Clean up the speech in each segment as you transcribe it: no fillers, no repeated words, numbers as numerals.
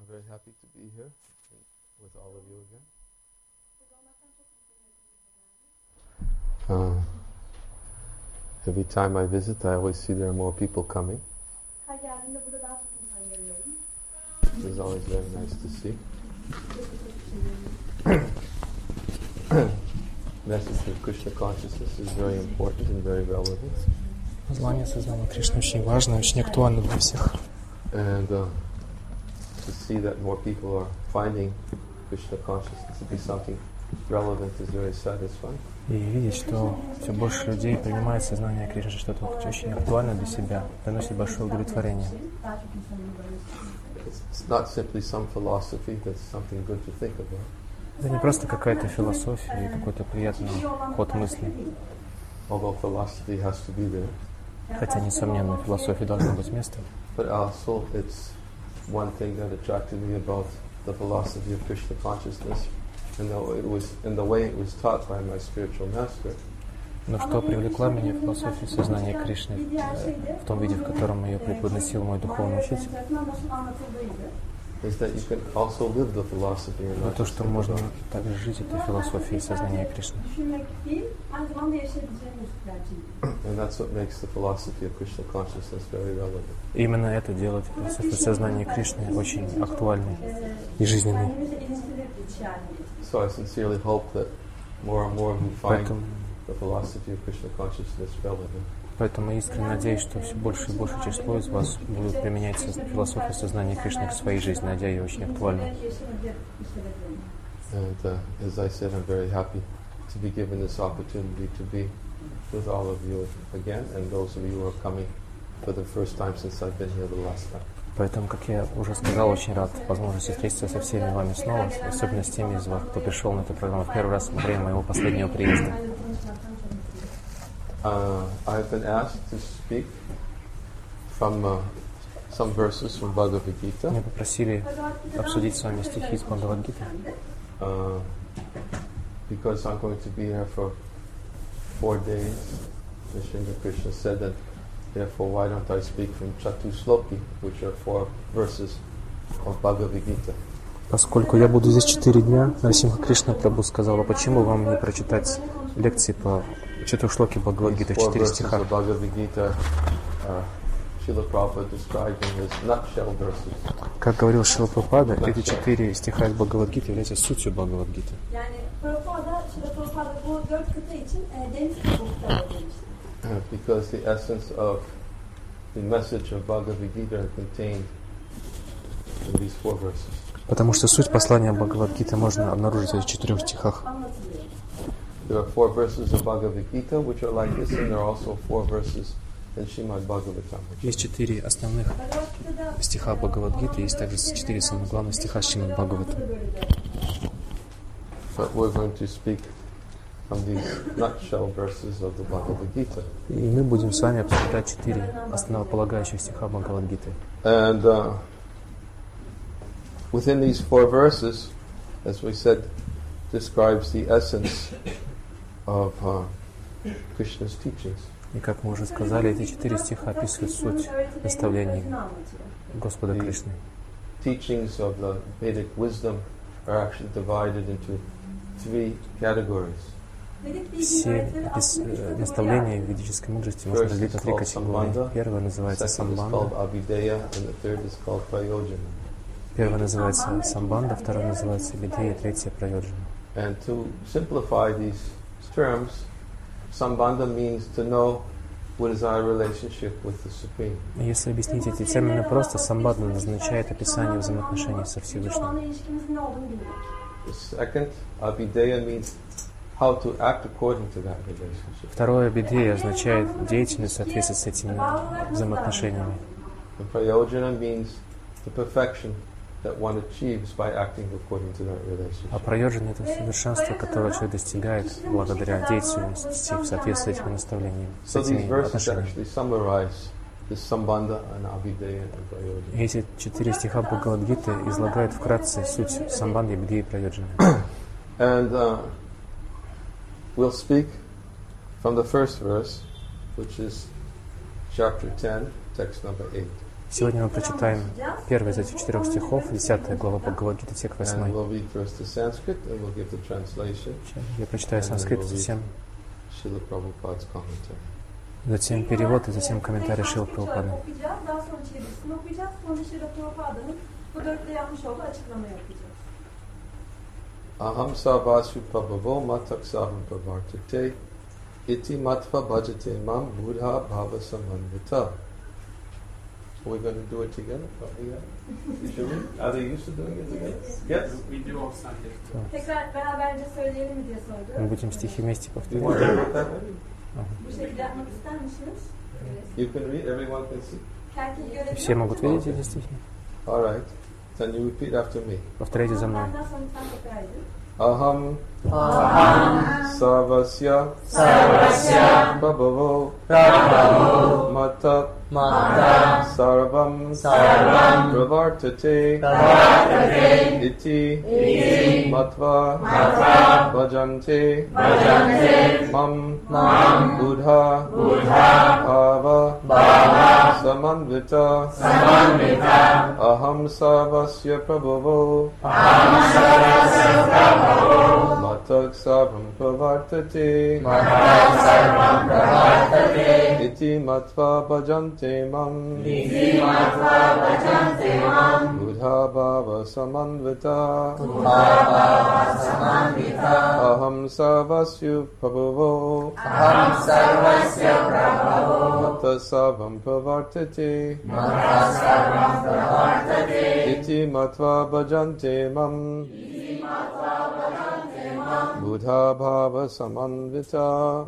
I'm very happy to be here with all of you again. Every time I visit, I always see there are more people coming. It's always very nice to see. Message of Krishna consciousness is very important and very relevant. Знание сознания Кришны очень важно, очень актуально для всех. And to see that more people are finding Krishna consciousness to be something relevant is very satisfying. И видеть, что все больше людей принимает сознание Кришны, что-то очень актуально для себя, приносит большое удовлетворение. It's not simply some philosophy that's something good to think about. Это не просто какая-то философия и какой-то приятный ход мысли. Although philosophy has to be there. Хотя, несомненно, философии должно быть место. But also it's one thing that attracted me about the philosophy of Krishna consciousness, and the way it was taught by my spiritual master. Но что привлекло меня в философии сознания Кришны, в том виде, в котором ее преподносил мой духовный учитель, это то, что можно также жить этой философией сознания Кришны. И именно это делает философию сознания Кришны очень актуальной и жизненной. Поэтому я искренне надеюсь, что все больше и больше число из вас будут применять философию сознания Кришны к своей жизни, найдя ее очень актуальной. And as I said, I'm very happy to be given this opportunity to be with all of you again, and those of you who are coming for the first time since I've been here the last time. Поэтому, как я уже сказал, очень рад возможности встретиться со всеми вами снова, особенно с теми из вас, кто пришел на эту программу в первый раз во время моего последнего приезда. I've been asked to speak from some verses from Bhagavad Gita. Меня попросили обсудить с вами стихи из Бхагавад-гиты. Because I'm going to be here for 4 days, Nrsimha Krishna said that therefore why don't I speak from Chatushloki, which are 4 verses of Bhagavad Gita. Поскольку я буду здесь 4 дня, Нрсимха Кришна Прабху сказал, а почему вам не прочитать лекции по Чатушлоки Бхагавад-гиты в 4 стиха? Как говорил Шрила Прабхупада, эти 4 стиха из Бхагавад-гиты являются сутью Бхагавад-гиты. Because the essence of the message of Bhagavad Gita are contained in these 4 verses. Потому что суть послания Бхагавад-гиты можно обнаружить в этих 4 стихах. There are 4 verses of Bhagavad Gita which are like this, and there are also 4 verses in Srimad Bhagavatam. Есть 4 основных стиха Бхагавад-гиты, есть также 4 самых главных стиха Шримад Бхагаватам. But we're going to speak from these nutshell verses of the Bhagavad Gita. И мы будем с вами обсуждать 4 основополагающих стиха Бхагавад-гиты. And within these 4 verses, as we said, describes the essence of Krishna's teachings. И как мы уже сказали, эти 4 стиха описывают суть наставлений Господа Кришны. Teachings of the Vedic wisdom are actually divided into 3 categories. Все наставления ведической мудрости можно разделить на 3 категории. Первая называется самбанда. Первая называется самбанда, вторая называется видея, третья прайоджана. And to simplify these terms, sambandha means to know what is our relationship with the Supreme. Если объяснить эти термины просто, самбанда означает описание взаимоотношений со Всевышним. Second, abhideya means how to act according to that relationship. Второе, абидея, означает деятельность в соответствии с этими взаимоотношениями. And prayojana means the perfection that one achieves by acting according to that relationship. А прайоджана — это совершенство, которое человек достигает благодаря деятельности в соответствии с этими наставлениями, с этими отношениями. И эти 4 стиха Бхагавад-гиты излагают вкратце суть самбанды, абидеи и прайоджаны. And we'll speak from the first verse, which is chapter 10, text number 8. Сегодня мы прочитаем первый из этих 4 стихов, 10 глава Бхагавад-гиты, текст 8. And we'll read first the Sanskrit and we'll give the translation. Я прочитаю санскрит, затем Srila Prabhupada's commentary. Затем перевод и затем комментарий Шрила Прабхупады. Aham sarvasu prabhavo matak savam pravartate iti matva bhajate mam buddha bhava samanvita. We're going to do it together? Should we? Are they used to doing it together? Yes? We do all Sunday. Tekrar beraberce söyleyelim mi diye sordu. Мы будем стихи вместе Do you повторять. want to read that way? Bu şekilde yapmak ister misiniz? You can read, everyone can see. Herkes görebilir. Все могут видеть эти стихи? All right. Then you repeat after me. Повторяйте за мной. Benden sonra lütfen tekrar edin. Aham sarvasya prabhavo matak sarvam pravartate iti matva bhajante mam buddha bhava samanvita aham sarvasya prabhavo matak sarvam pravartate iti matva bhajante mam buddha bhava samanvita aham sarvasya prabhavo matak sarvam pravartate iti matva bhajante mam Buddha bhava samanvita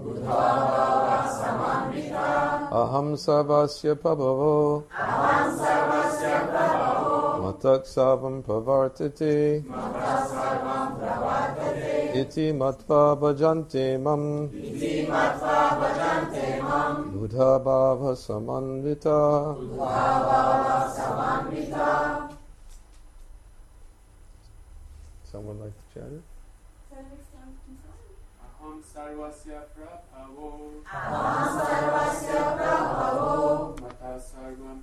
aham sarvasya prabhavo matak sarvam pravartate iti matva bhajante mam Buddha bhava samanvita. Someone like to chant it? Aham sarvasya prabhavo mata sarvam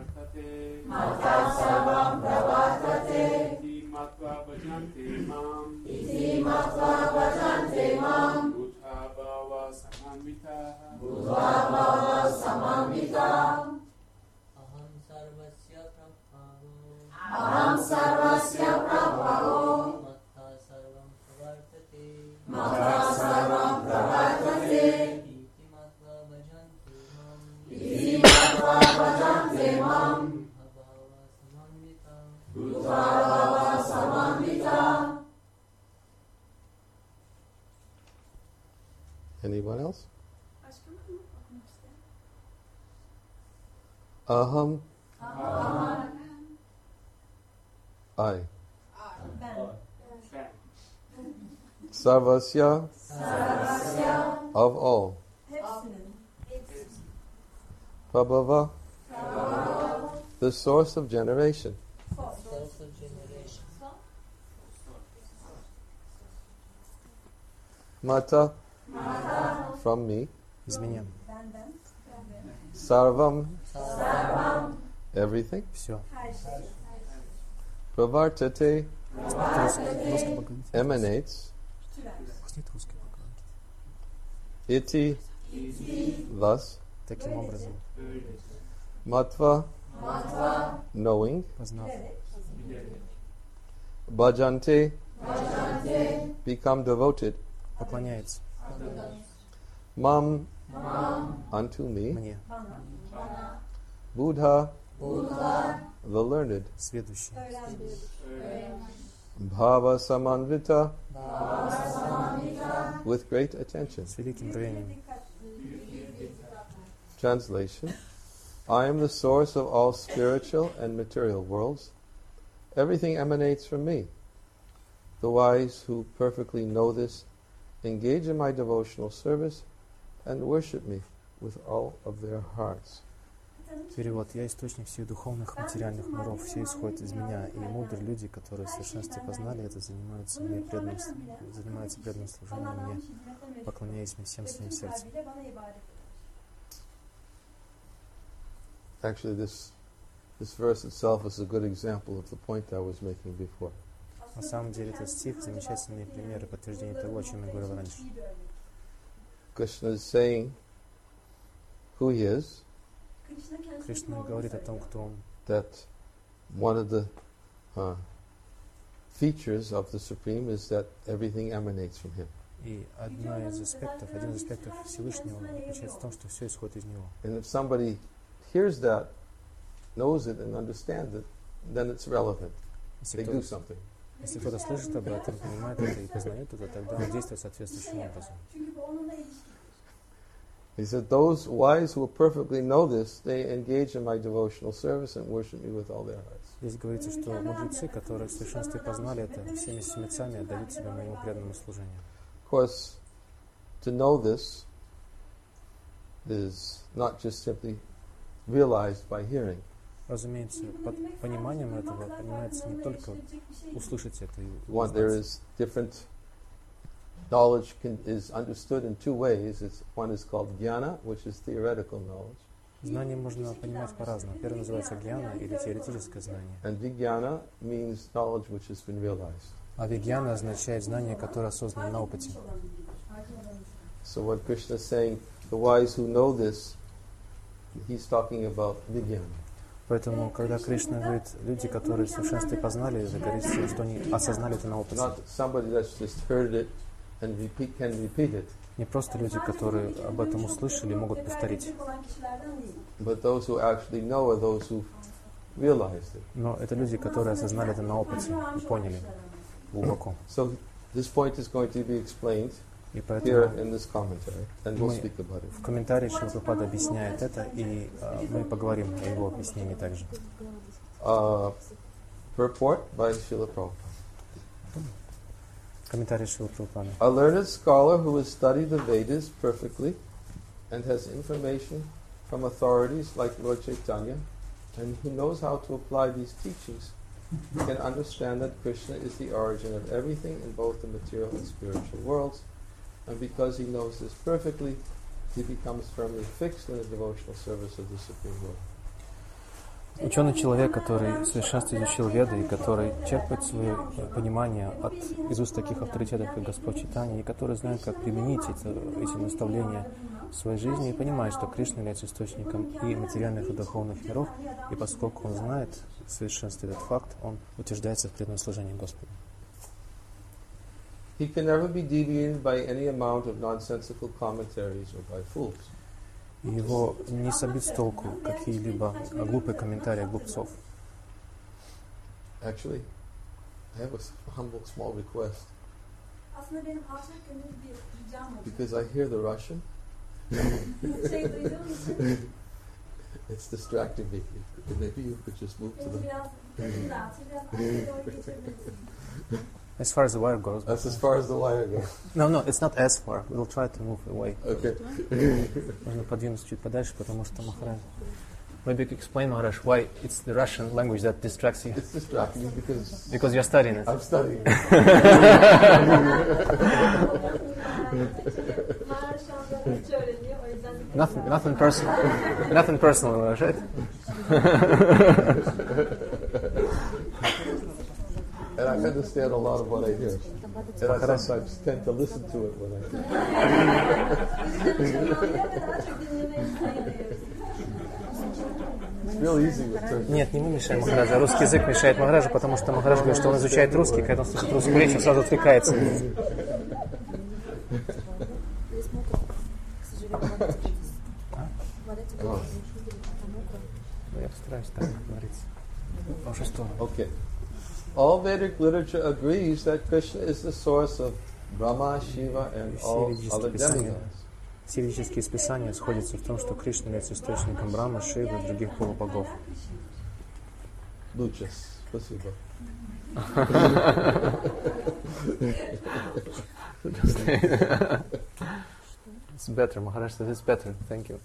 pravartate iti matva bhajante mam buddha bhava samanvita Aham sarvasya prabhavo Mata sarvam pravartate iti matva bhajante mam buddha bhava samanvita. Anyone else? Aham. I. Sarvasya. Of all. Prabhava. The source of generation. Mata. From me. Из меня. Sarvam. Everything. Все. Pravartate. Emanates. Iti. Thus. Таким образом, Matva. Knowing. познав, Bhajante. Become devoted. поклоняется Mam. Unto me. мне, Buddha. The learned. сведущий, Bhava samanvita. With great attention. с великим рвением. Translation. I am the source of all spiritual and material worlds. Everything emanates from me. The wise who perfectly know this engage in my devotional service and worship me with all of their hearts. Перевод. Я источник всех духовных материальных миров. Все исходят из меня. И мудрые люди, которые в совершенстве познали это, занимаются преданным служением мне, поклоняясь мне всем своим сердцем. Actually, this This verse itself is a good example of the point I was making before. На самом деле этот стих замечательный пример и подтверждение того, о чем я говорил раньше. Krishna is saying who he is, Кришна говорит о том, кто он. that one of the features of the Supreme is that everything emanates from him. И один из аспектов Всевышнего заключается в том, что все исходит из него. And if somebody hears that, knows it and understands it, then it's relevant. They do something. Если кто-то слышит об этом, понимает это и познает это, тогда он действует соответствующим образом. He said, those wise who perfectly know this, they engage in my devotional service and worship me with all their hearts. Здесь говорится, что мудрецы, которые в совершенстве познали это, всеми сердцами отдают себя моему преданному служению. Of course, to know this is not just simply realized by hearing. Разумеется, под пониманием этого понимается не только услышать это и One, there узнать. is different knowledge is understood in two ways. One is called jnana, which is theoretical knowledge. Знание можно понимать по-разному. Первое называется гьяна или теоретическое знание. And vijnana means knowledge which has been realized. А вигьяна означает знание, которое осознано на опыте. So when Krishna is saying, the wise who know this, he's talking about vijnana. Поэтому, когда Кришна говорит, люди, которые в совершенстве познали, это говорится, что они осознали это на опыте. Not somebody that's just heard it and can repeat it. Не просто люди, которые об этом услышали и могут повторить. But those who actually know are those who realized it. Но это люди, которые осознали это на опыте и поняли глубоко. So this point is going to be explained И here поэтому in this commentary, and we'll speak about it. в комментарии Шрила Прабхупада объясняет это, и мы поговорим о его объяснении также. Purport by Srila Prabhupada. Комментарий Шрила Прабхупады. A learned scholar who has studied the Vedas perfectly and has information from authorities like Lord Chaitanya, and who knows how to apply these teachings, can understand that Krishna is the origin of everything in both the material and spiritual worlds, and because he knows this perfectly, he becomes firmly fixed in the devotional service of the Supreme Lord. Ученый человек, который в совершенстве изучил Веды и который черпает свое понимание из уст таких авторитетов, как Господь Чайтанья, и который знает, как применить эти наставления в своей жизни, и понимает, что Кришна является источником и материальных, и духовных миров, и поскольку он знает в совершенстве этот факт, он утверждается в преданном служении Господу. He can never be deviated by any amount of nonsensical commentaries or by fools. Его не собьют с толку какие-либо глупые комментарии глупцов. Actually, I have a humble small request. Aslında benim alçak gönüllü bir ricam var. Because I hear the Russian, Şey duyduğum için it's distracting me. Maybe you could just move to beni the... biraz rahatsız, biraz arkaya doğru geçebilirsiniz. As far as the wire goes. That's as far as the wire goes. No, it's not as far. We'll try to move away. Okay. Можно подвинуться чуть подальше, потому что Махарадж. Maybe you could explain, Maharaj, why it's the Russian language that distracts you. It's distracting me because You're studying it. I'm studying. Mahar şu anda hiç öğreniyor, o yüzden Nothing personal. Nothing personal, Maharaj, right? And I understand a lot of what I hear. And I sometimes tend to listen to it when I hear. It's real easy with Turkish. Нет, не мы мешаем Махараджа. Русский язык мешает Махараджу, потому что Махарадж говорит, что он изучает русский, когда он слышит русскую речь, он сразу отвлекается. Я постараюсь так говорить. Уже что? Okay. All Vedic literature agrees that Krishna is the source of Brahma, Shiva, and all other demigods. Все ведические списания сходятся в том, что Кришна является источником Брахмы, Шивы и других полубогов. Luchas. Спасибо. It's better, Maharaj says it's better. Thank you.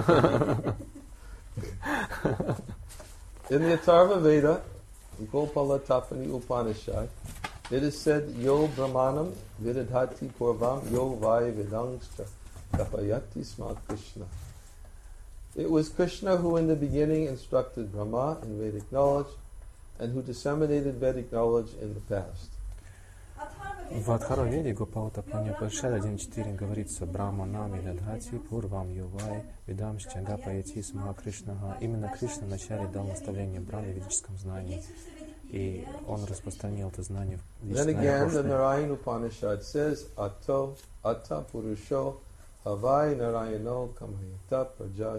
In the Atharva Veda, Gopala Tapani Upanishad, it is said, Yo Brahmanam Vidadhati Purvam Yo Vai Vedangscha Kapayati Sma Krishna. It was Krishna who in the beginning instructed Brahma in Vedic knowledge and who disseminated Vedic knowledge in the past. В Адхарваведе Гопаутапани Панишад 1.4 говорится Брахма Нами Дадхати Пурвам Ювай Видам Шчага Паятис Маха Кришнага. Именно Кришна вначале дал наставление Брахме в ведическом знании, и он распространил это знание в Then вечное again, the прошлое. Narayan Upanishad says, Atta Purusho Havai Narayano Kamayata Praja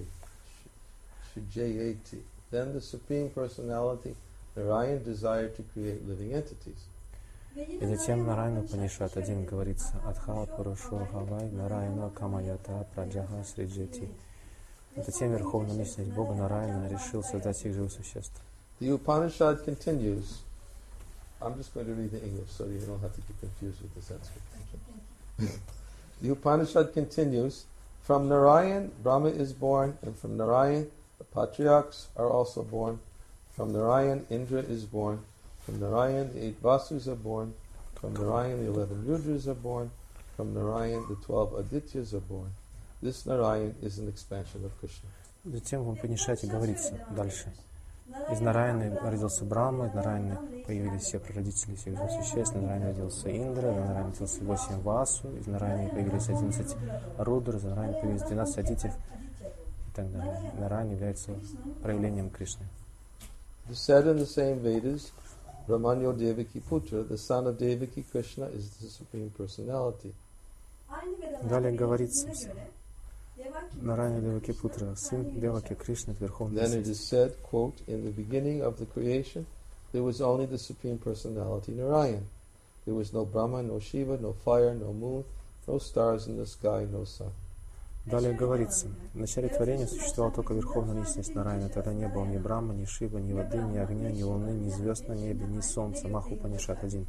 Shujayati. Then the Supreme Personality, Narayan, desired to create living entities. И затем Нарайна Панишат 1 говорится Адха Пурушо Хавай Нарайна Камаята Праджаха Сриджати. Затем Верховная Личность Бога Нарайна решил создать всех живых существ. The Upanishad continues. I'm just going to read the English so you don't have to get confused with the Sanskrit. The Upanishad continues. From Narayan, Brahma is born, and from Narayan, the patriarchs are also born. From Narayan, Indra is born. From Narayan, the 8 Vasus are born. From Narayan, the 11 Rudras are born. From Narayan, the 12 Adityas are born. This Narayan is an expansion of Krishna. Затем в Упанишате говорится дальше. Из Нараяны родился Брахма, из Нараяны появились все прародители всех живых существ, из Нараяны родился Индра, из Нараяны родился 8 Васу, из Нараяны появились 11 Рудр, из Нараяны появились 12 Адитьев и так далее. Нараяна является проявлением Кришны. It is said in the same Vedas, Brahmanyo Devaki Putra, the son of Devaki Krishna, is the Supreme Personality. Далее говорится, Нарайна Деваки Путра, сын Деваки Кришны, Верховный Then it is said, quote, in the beginning of the creation, there was only the Supreme Personality, Narayan. There was no Brahma, no Shiva, no fire, no moon, no stars in the sky, no sun. Далее говорится, в начале творения существовала только Верховная Личность Нарайна, тогда не было ни Брахмы, ни Шивы, ни воды, ни огня, ни луны, ни звезд на небе, ни солнца. Маха Упанишат 1.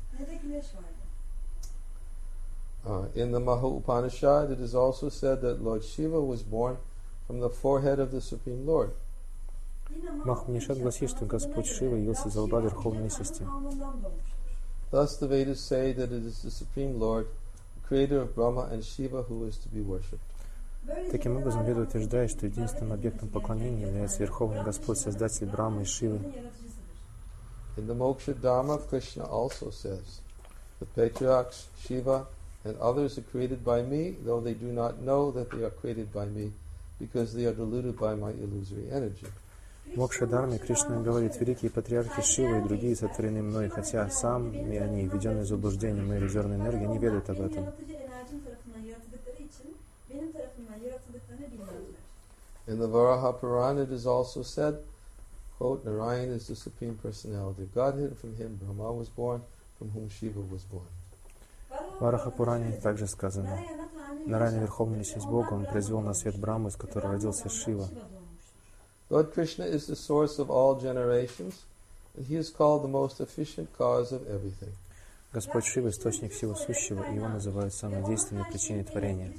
In the Maha Upanishad, it is also said that Lord Shiva was born from the forehead of the Supreme Lord. Маха Упанишат гласит, что Господь Шива явился из лба Верховной Личности. Thus the Vedas say that it is the Supreme Lord, the creator of Brahma and Shiva, who is to be worshipped. Таким образом, Веда утверждает, что единственным объектом поклонения является Верховный Господь, Создатель Брахмы и Шивы. In the Moksha Dharma, Krishna also says, the patriarchs, Shiva, and others are created by me, though they do not know that they are created by me, because they are deluded by my illusory energy. В Мокша Дharме Кришна говорит, великие патриархи Шива и другие сотворены мной, хотя сами они, введенные в заблуждение моей иллюзорной энергии, не ведают об этом. In the Varaha Purana, it is also said, quote, Narayan is the Supreme Personality of Godhead, from him Brahma was born, from whom Shiva was born. В Вараха Пуране также сказано, Нарайна Верховная Личность Бога, он произвел на свет Брахму, из которой родился Шива. Lord Krishna is the source of all generations, and he is called the most efficient cause of everything. Господь Шива – источник всего сущего, и его называют самой действенной причиной творения.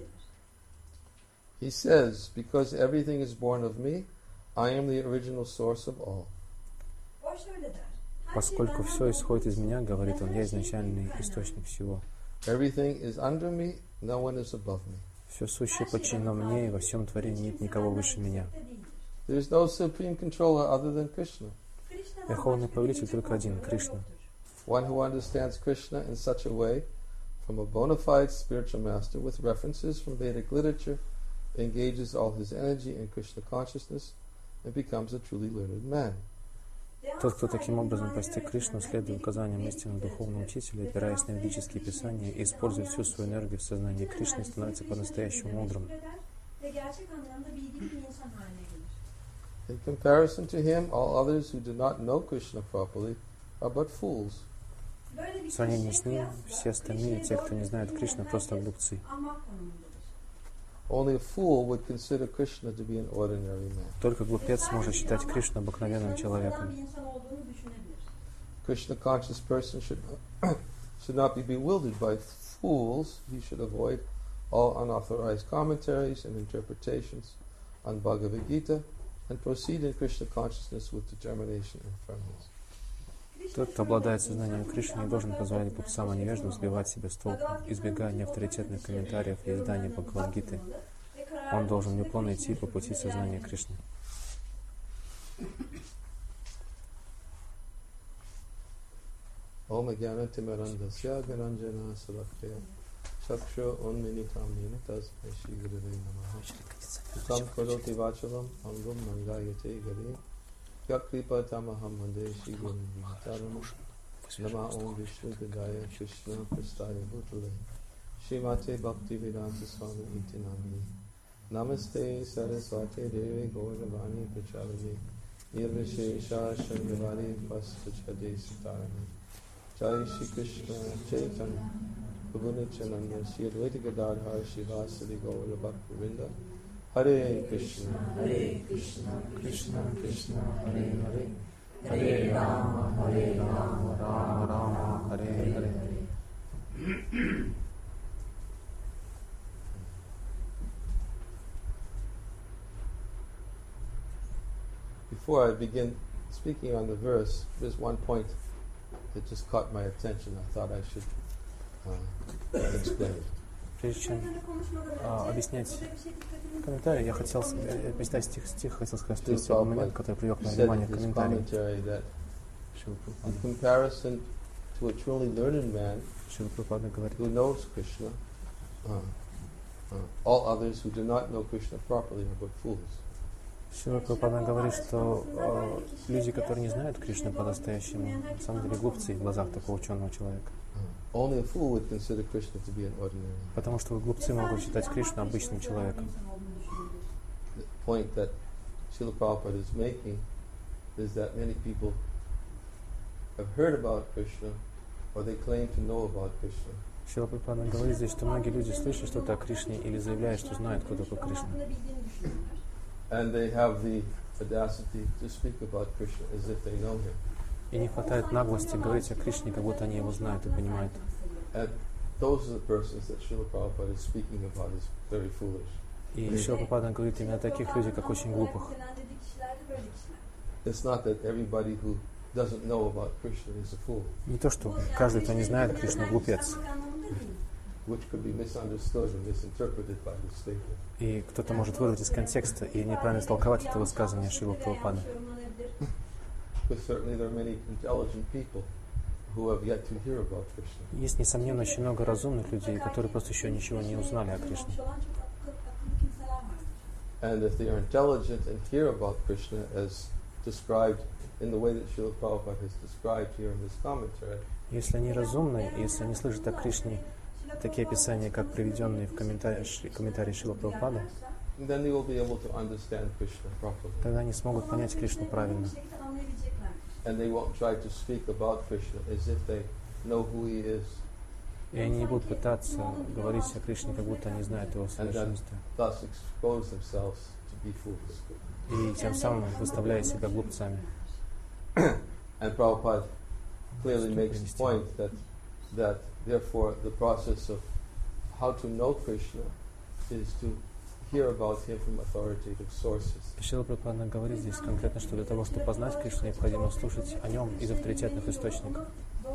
He says, because everything is born of me, I am the original source of all. Поскольку все исходит из меня, говорит он, я изначальный источник всего. Everything is under me, no one is above me. Все сущее подчинено мне, и во всем творении нет никого выше меня. There is no supreme controller other than Krishna. Верховный повелитель только один, Кришна. One who understands Krishna in such a way, from a bona fide spiritual master with references from Vedic literature, engages all his energy in Krishna consciousness and becomes a truly learned man. Тот, кто таким образом постиг Кришну, следуя указаниям истинного духовного учителя, опираясь на ведические писания и используя всю свою энергию в сознании Кришны, становится по-настоящему мудрым. In comparison to him, all others who do not know Krishna properly are but fools. В сравнении с ним, все остальные, те, кто не знает Кришну, просто глупцы. Only a fool would consider Krishna to be an ordinary man. Только глупец может считать Кришну обыкновенным человеком. Krishna-conscious person should not be bewildered by fools. He should avoid all unauthorized commentaries and interpretations on Bhagavad Gita and proceed in Krishna consciousness with determination and firmness. Тот, кто обладает сознанием Кришны, не должен позволять глупцам и невеждам сбивать себя с толку, избегая неавторитетных комментариев и изданий Бхагавад-гиты. он должен неуклонно идти по пути сознания Кришны. Om Jnana-timirandasya Gyananjana Salakya Chakshu Unmilitam Yena Tasmai Shri Gurave Namaha Tam Karoti Vachalam Angum Nangayate Gari Yakripa Tamaham Mande Shri Guru Vitaram Nama Om Vishnu Vidaya Krishna Prastaya Bhutale Shrimate Bhakti Vedanta Swami Iti Namini Namaste Saraswate Deve Gauravani Pracharani Nirvishesha Shangavari Vastuchade Sitarani Jai Shri Krishna Chaitanya Prabhu Nityananda Shri Advaita Gadadhar Shivasadi Gaura Bhaktivinoda Hare Krishna Krishna Krishna Hare Hare Hare Rama Rama Rama Hare Hare. Before I begin speaking on the verse, there's one point that just caught my attention. I thought I should explain it. Прежде чем объяснять комментарий, я хотел прочитать стих, хотел сказать, что есть один момент, который привел к моему вниманию в комментарии. In comparison to a truly learned man who knows Krishna, all others who do not know Krishna properly are but fools. Шрила Прабхупада говорит, что люди, которые не знают Кришну по-настоящему, на самом деле глупцы в глазах такого ученого человека. Only a fool would consider Krishna to be an ordinary man. Потому что глупцы могут считать Кришну обычным человеком. The point that Srila Prabhupada is making is that many people have heard about Krishna or they claim to know about Krishna. Шрила Прабхупада говорит здесь, что многие люди слышат что-то о Кришне или заявляют, что знают, кто такой Кришна. And they have the audacity to speak about Krishna as if they know him. И не хватает наглости говорить о Кришне, как будто они его знают и понимают. And those are the persons that Srila Prabhupada is speaking about as very foolish. И Шрила Прабхупада говорит именно о таких людях, как очень глупых. It's not that everybody who doesn't know about Krishna is a fool. Не то, что каждый, кто не знает Кришну, глупец. Which could be misunderstood and misinterpreted by the statement. И кто-то может вырвать из контекста и неправильно истолковать это высказывание Шрилы Прабхупады. But certainly there are many intelligent people who have yet to hear about Krishna. Есть, несомненно, очень много разумных людей, которые просто еще ничего не узнали о Кришне. And if they are intelligent and hear about Krishna as described in the way that Srila Prabhupada has described here in this commentary, если они разумны, если они слышат о Кришне такие описания, как приведенные в комментарии Шрилы Прабхупады, then they will be able to understand Krishna properly. тогда они смогут понять Кришну правильно. And they won't try to speak about Krishna as if they know who he is. И они не будут пытаться говорить о Кришне, как будто они знают его совершенстве. Thus expose themselves to be fools. И тем самым выставляя себя глупцами. And Prabhupada clearly makes the point that therefore the process of how to know Krishna is to hear about him from authoritative sources. Шрила Прабхупада говорит здесь конкретно, что для того, чтобы познать Кришну, необходимо слушать о нем из авторитетных источников.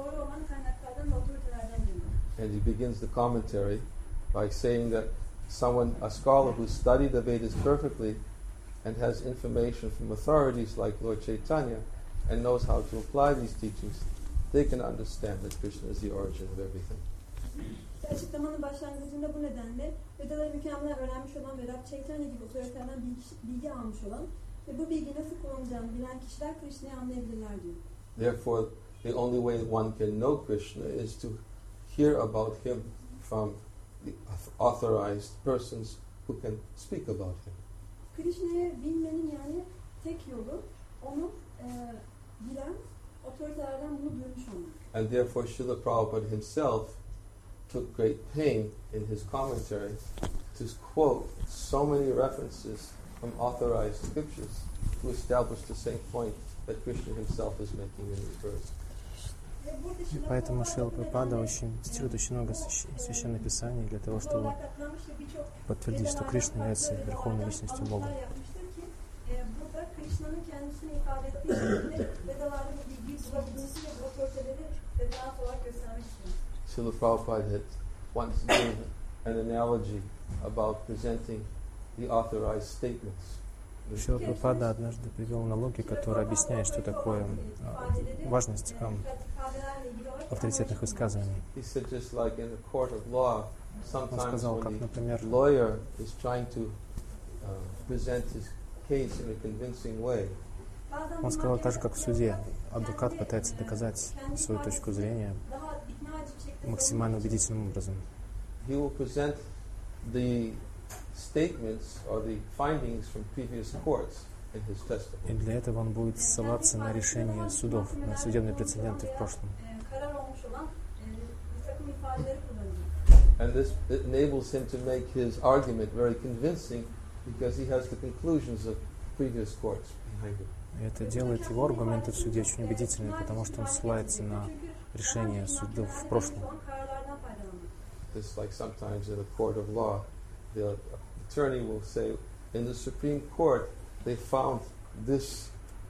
And he begins the commentary by saying that a scholar who studied the Vedas perfectly and has information from authorities like Lord Chaitanya and knows how to apply these teachings, they can understand that Krishna is the origin of everything. Açıklamanın başlangıcında bu nedenle Vedaları mükemmel öğrenmiş olan ve Rab Chaitanya gibi otoriterden bilgi almış olan ve bu bilgi nasıl kullanacağını bilen kişiler Krishna'yı anlayabilirler diyor. Therefore, the only way one can know Krishna is to hear about him from the authorized persons who can speak about him. Krishna'yı bilmenin yani tek yolu onu bilen otoritelerden bunu duymuş olmak. And therefore, Srila Prabhupada himself took great pain in his commentary to quote so many references from authorized scriptures to establish the same point that Krishna himself is making in this verse. И поэтому Шрила Прабхупада цитирует очень много священных писаний для того, чтобы подтвердить, что Кришна является верховной личностью Бога. Srila Prabhupada had once given an analogy about presenting the authorized statements. Шрила Прабхупада однажды привел налоги, которые объясняют, что такое важность авторитетных высказываний. He said just like in a court of law, Он sometimes сказал, when как, the например, lawyer is trying to present his case in a convincing way, он сказал, так же, как в суде, адвокат пытается доказать свою точку зрения максимально убедительным образом. he will present the statements or the findings from previous courts in his И testimony. для этого он будет ссылаться на решения судов, на судебные прецеденты в прошлом. Karar olmuş olan bir takım ifadeleri kullanacak. And this enables him to make his argument very convincing because he has the conclusions of previous courts behind him. И это делает его аргументы в суде очень убедительными, потому что он ссылается на решения судов в прошлом. Just like sometimes in a court of law, the attorney will say, in the Supreme Court, they found this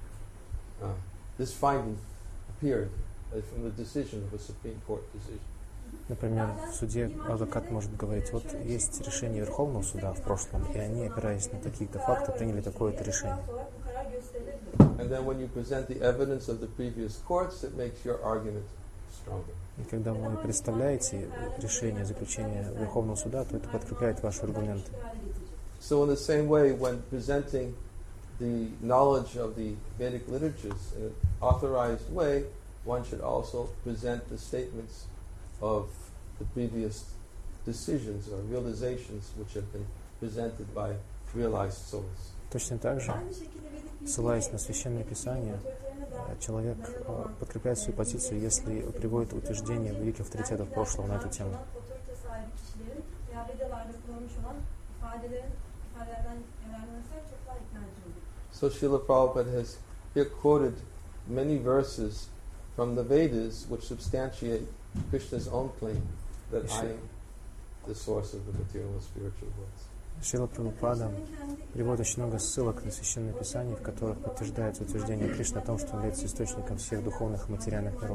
finding appeared from the decision of a Supreme Court decision. Например, в суде адвокат может говорить, вот есть решение Верховного суда в прошлом, и они, опираясь на такие-то факты, приняли такое-то решение. And then when you present the evidence of the previous courts, it makes your argument stronger. И когда вы представляете решение, заключение Верховного суда, то это подкрепляет ваши аргументы. So in the same way, when presenting the knowledge of the Vedic literatures in an authorized way, one should also present the statements of the previous decisions or realizations which have been presented by realized souls. Точно так же, ссылаясь на Священное Писание, человек подкрепляет свою позицию, если приводит утверждения великих авторитетов прошлого на эту тему. So Srila Prabhupada has here quoted many verses from the Vedas which substantiate Krishna's own claim that I am the source of the material and spiritual worlds. Шрила Прабхупада приводит очень много ссылок на Священное Писание, в которых подтверждается утверждение Кришны о том, что он является источником всех духовных и материальных миров.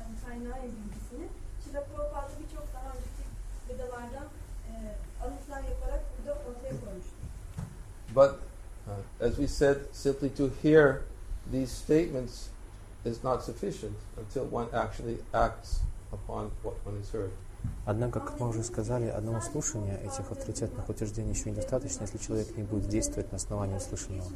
But as we said, simply to hear these statements is not sufficient until one actually acts upon what one has heard. Однако, как мы уже сказали, одного слушания этих авторитетных утверждений еще недостаточно, если человек не будет действовать на основании услышанного.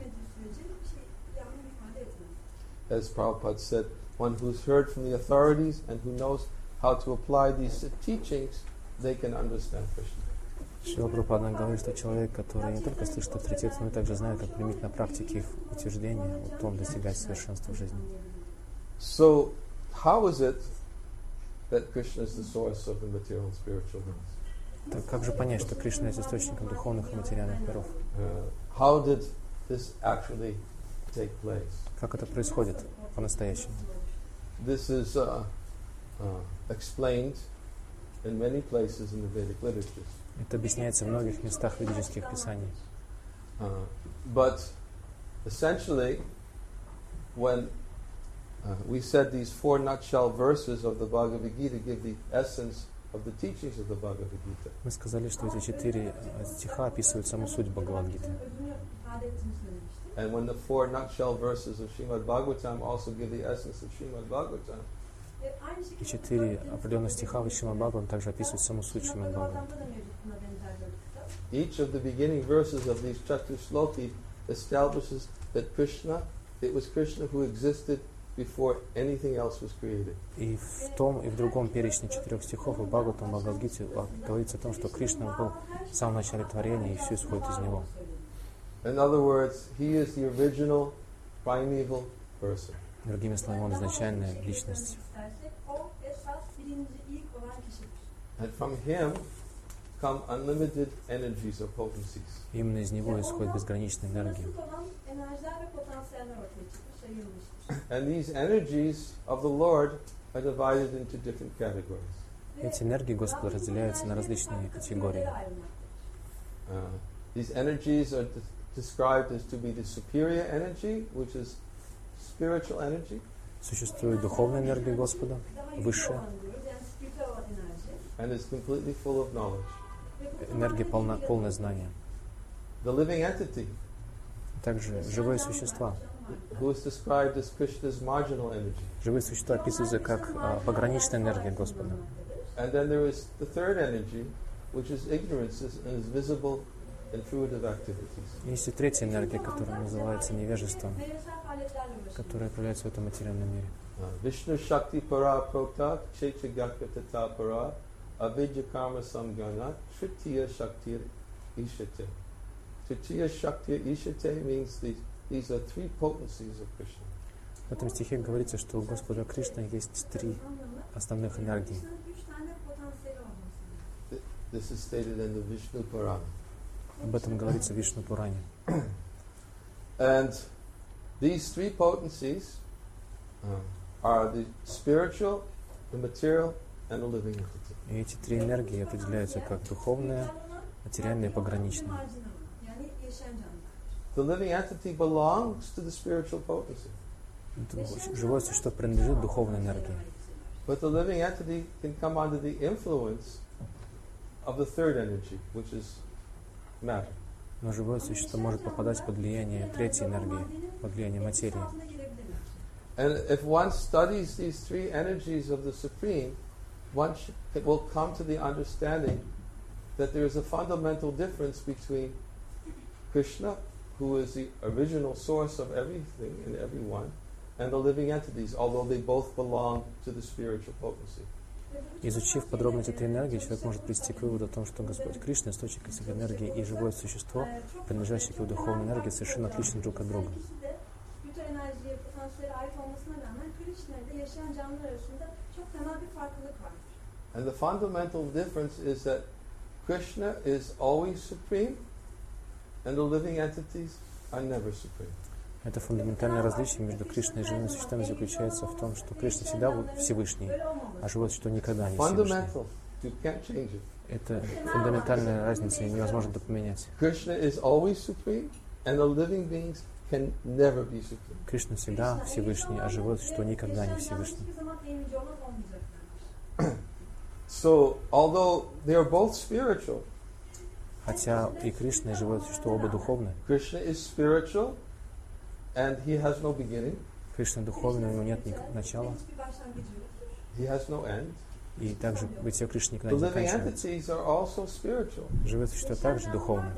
As Prabhupada said, one who's heard from the authorities and who knows how to apply these teachings, they can understand Krishna. Шрила Прабхупада говорит, что человек, который не только слышит авторитеты, но и также знает, как применить на практике их утверждения, вот он достигает совершенства в жизни. So, how is it that Krishna is the source of the material and spiritual worlds? Так как же понять, что Кришна есть источником духовных и материальных миров? How did this actually take place? Как это происходит по-настоящему? This is explained in many places in the Vedic literatures. Это объясняется в многих местах ведических писаний. But essentially, when we said these 4 nutshell verses of the Bhagavad Gita give the essence of the teachings of the Bhagavad Gita. Мы сказали, что эти 4 стиха описывают саму суть Бхагавад-гиты. And when the 4 nutshell verses of Srimad Bhagavatam also give the essence of Srimad Bhagavatam. И 4 определенных стиха в Шримад Бхагаватам также описывают саму суть Шримад Бхагаватам. Each of the beginning verses of these Chatu Shloki establishes that Krishna, it was Krishna who existed before anything else was created. И в том, и в другом перечне 4 стихов в Бхагаватам, в Бхагавад-гите говорится о том, что Кришна был в самом начале творения, и все исходит из него. In other words, he is the original primeval person. Другими словами, он изначальная личность. And from him come unlimited energies or potencies. Именно из него исходит безграничная энергия. And these energies of the Lord are divided into different categories. Эти энергии Господа разделяются на различные категории. These energies are described as to be the superior energy, which is spiritual energy. Существует духовная энергия Господа, высшая. And is completely full of knowledge. Энергия полное знание. the living entity, Также живые существа. who is described as Krishna's marginal energy. Живые существа описываются как пограничная энергия Господа. And then there is the third energy, which is ignorance and is visible in fruitive activities. Есть и третья энергия, которая называется невежеством, которая проявляется в этом материальном мире. Vishnu Shakti Para Prokta Chechagyakya Tata Para Avidya Karma Samgana Tritiya Shakti Ishate. Tritiya Shakti Ishate means these are three potencies of Krishna. В этом стихе говорится, что у Господа Кришны есть три основных энергии. This is stated in the Vishnu Purana. Об этом говорится в Вишну Пуране. And these three potencies are the spiritual, the material, and the living entity. И эти три энергии определяются как духовная, материальная и пограничная. The living entity belongs to the spiritual potency. Живое существо принадлежит духовной энергии. But the living entity can come under the influence of the third energy, which is matter. Но живое существо может попадать под влияние третьей энергии, под влияние материи. And if one studies these three energies of the Supreme, it will come to the understanding that there is a fundamental difference between Krishna, who is the original source of everything and everyone, and the living entities, although they both belong to the spiritual potency. Изучив подробно эти три энергии, человек может прийти к выводу о том, что Господь Кришна, источник всех энергий, и живое существо, принадлежащее к его духовной энергии, совершенно отличны друг от друга. And the fundamental difference is that Krishna is always supreme, and the living entities are never supreme. Это фундаментальное различие между Кришной и живыми существами заключается в том, что Кришна всегда Всевышний, а живое существо никогда не Всевышний. You can't change it. Это фундаментальная разница, и невозможно это поменять. Krishna is always supreme, and the living beings can never be supreme. Кришна всегда Всевышний, а живое существо никогда не Всевышний. So, although they are both spiritual, хотя и Кришна, и живое существо оба духовны, Krishna is spiritual, and he has no beginning. Кришна духовный, у него нет начала. He has no end. И также бытие Кришны никогда The не living заканчивается. entities are also spiritual, Живое существо также духовно.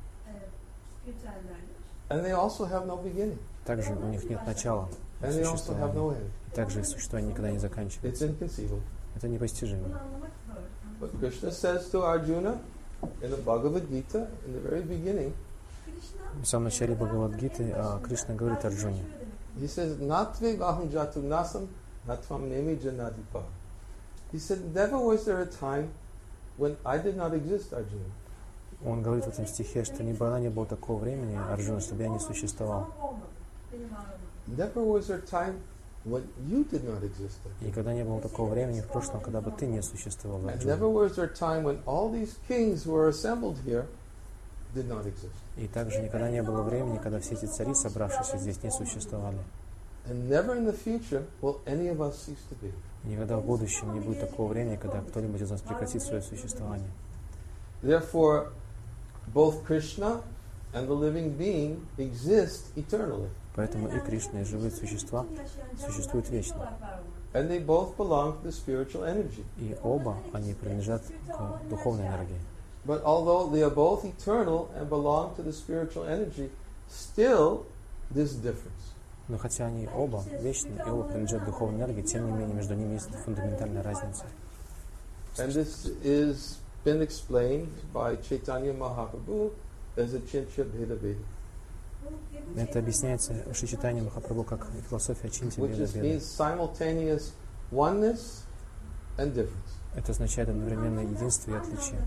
and they also have no beginning, Также у них нет начала and they also have no существования. end. И также их существование никогда не It's заканчивается. inconceivable. Это непостижимо. But Krishna says to Arjuna in the Bhagavad Gita, in the very beginning, В самом начале Бхагавад-гиты Кришна говорит Арджуне: he says, Natve vaham jatu nasam natvam nemi janadipa. He said, never was there a time when I did not exist, Arjuna. Он говорит в этом стихе, что никогда не было такого времени, Арджуна, чтобы я не существовал. Never was there a time when you did not exist. И никогда не было такого времени в прошлом, когда бы ты не существовал, And Арджуна. never was there a time when all these kings who are assembled here did not exist. И также никогда не было времени, когда все эти цари, собравшиеся здесь, не существовали. And never in the future will any of us cease to be. И никогда в будущем не будет такого времени, когда кто-нибудь из нас прекратит свое существование. Therefore, both Krishna and the living being exist eternally. Поэтому и Кришна, и живые существа существуют вечно. And they both belong to the spiritual energy. И оба они принадлежат к духовной энергии. But although they are both eternal and belong to the spiritual energy, still this difference. Но хотя они оба вечны и оба принадлежат духовной энергии, тем не менее между ними есть фундаментальная разница. And this is been explained by Chaitanya Mahaprabhu as a Chincha Bheda Veda, Это объясняется Шри Чайтанья Махапрабху как философия Чинти which Беда just Веда. means simultaneous oneness and difference. Это означает одновременно единство и отличие.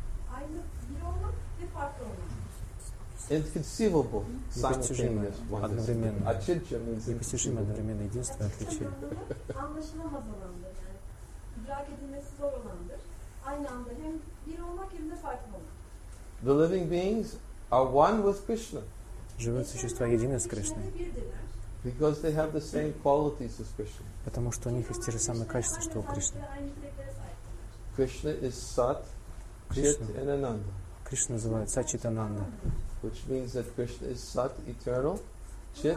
Inconceivable Непостижимое simultaneous oneness. одновременно. Achintya means Непостижимое inconceivable. одновременно единство и отличие. Anlaşılamaz olandır yani. İdrak edilmesi zor olandır. Aynı anda hem bir olmak hem de farklı olmak. The living beings are one with Krishna Живые существа едины с Кришной, Birdirler. because they have the same qualities as Krishna. потому что у них есть те же самые качества, что у Кришны. Aynı niteliklere sahipler. Krishna is Sat, Chit, Krishna. and Ananda. Кришна называют Сачитананда, which means that Krishna is Sat, eternal. Chit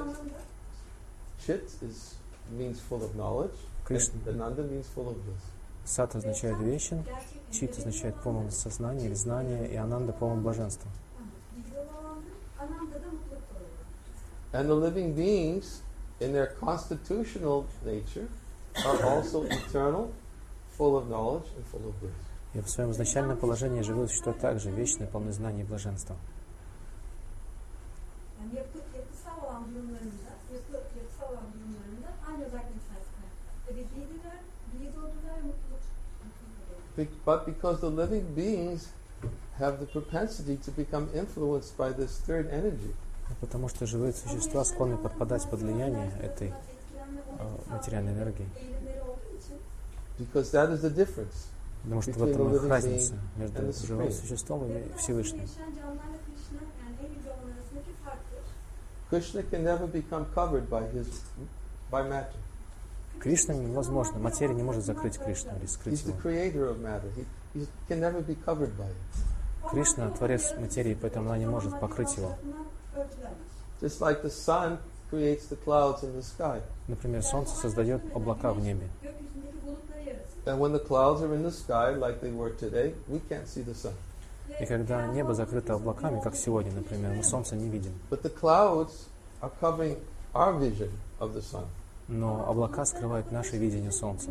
means full of knowledge. Krishna. And Ananda means full of bliss. Сат означает вечен, Чит означает полное сознание или знание, и Ананда полное блаженство. And the living beings, in their constitutional nature, are also eternal, full of knowledge and full of bliss. И в своем изначальном положении живые существа также вечны, полны знаний и блаженства. But because the living beings have the propensity to become influenced by this third energy, Потому что живые существа склонны подпадать под влияние этой материальной энергии. because that is the difference. Потому что в этом их разница между живым существом и Всевышним. Krishna can never become covered by matter. Кришна невозможно, материя не может закрыть Кришну или скрыть He's the его. creator of matter. He can never be covered by it. Кришна — творец материи, поэтому она не может покрыть его. Just like the sun creates the clouds in the sky. Например, Солнце создает облака в небе. And when the clouds are in the sky, like they were today, we can't see the sun. И когда небо закрыто облаками, как сегодня, например, мы Солнце не видим. But the clouds are covering our vision of the sun. Но облака скрывают наше видение Солнца.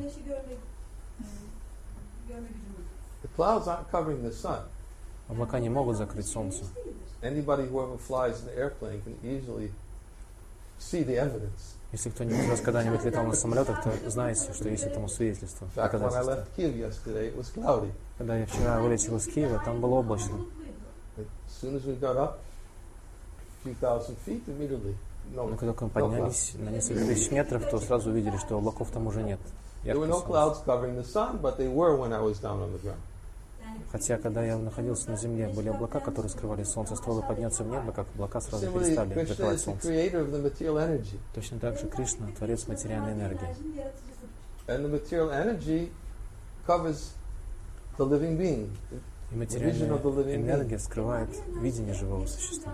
The clouds aren't covering the sun. Облака не могут закрыть Солнце. Anybody who ever flies in an airplane can easily see the evidence. Если кто-нибудь из вас когда-нибудь летал на самолетах, то знаете, что есть этому свидетельство. In fact, when I Доказательство. left Kiev yesterday, it was cloudy. Когда я вчера вылетел из Киева, там было облачно. As soon as we got up a few thousand feet, immediately, Но no когда мы clouds. поднялись на несколько тысяч метров, то сразу увидели, что облаков там уже нет. There were Яркое no солнце. clouds covering the sun, but they were when I was down on the ground. Хотя, когда я находился на земле, были облака, которые скрывали солнце. Стоило подняться в небо, как облака сразу Similarly, перестали Krishna закрывать is the солнце. creator of the material energy. Точно так же Кришна — творец материальной энергии. And the material energy covers the living being. И материальная энергия скрывает видение живого существа.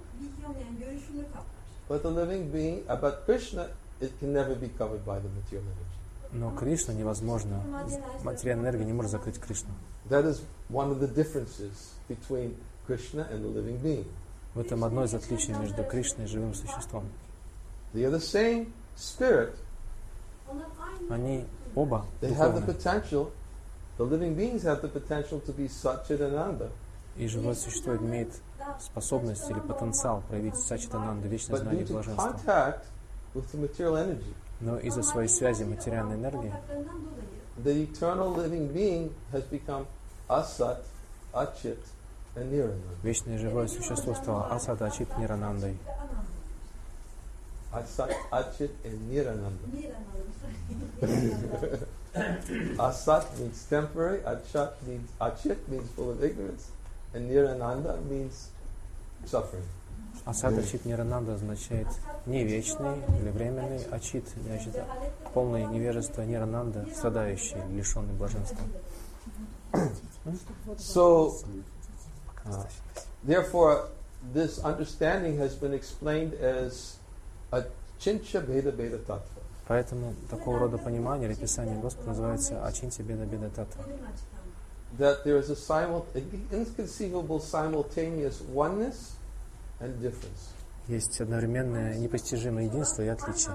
But the living being, but Krishna, it can never be covered by the material energy. Но Кришна невозможно. Материальная энергия не может закрыть Кришну. That is one of the differences between Krishna and the living being. В этом одно из отличий между Кришной и живым существом. They are the same spirit. Они оба They have the духовны. potential. The living beings have the potential to be Satchitananda. И живое существо имеет способность или потенциал проявить сачитананду, вечное But знание due и to блаженство. contact with the material energy, Но из-за своей связи материальной энергии the eternal living being has become Asat, Achit, and Nirananda. вечное живое существо стало Асада Ачит Ниранандой. Asat, Achit, and Nirananda. Asat means temporary, Achit means full of ignorance, and Nirananda means suffering. Асад Ачит Нирананда означает не вечный или временный, Ачит значит полное невежество, Нирананда страдающий, лишенный блаженства. So, therefore, this understanding has been explained as a Chincha Beda Beda Tattva. Поэтому такого рода понимание или писание Господа называется Ачинти Беда Беда Татва. That there is an inconceivable simultaneous oneness and difference. Есть одновременное непостижимое единство и отличие.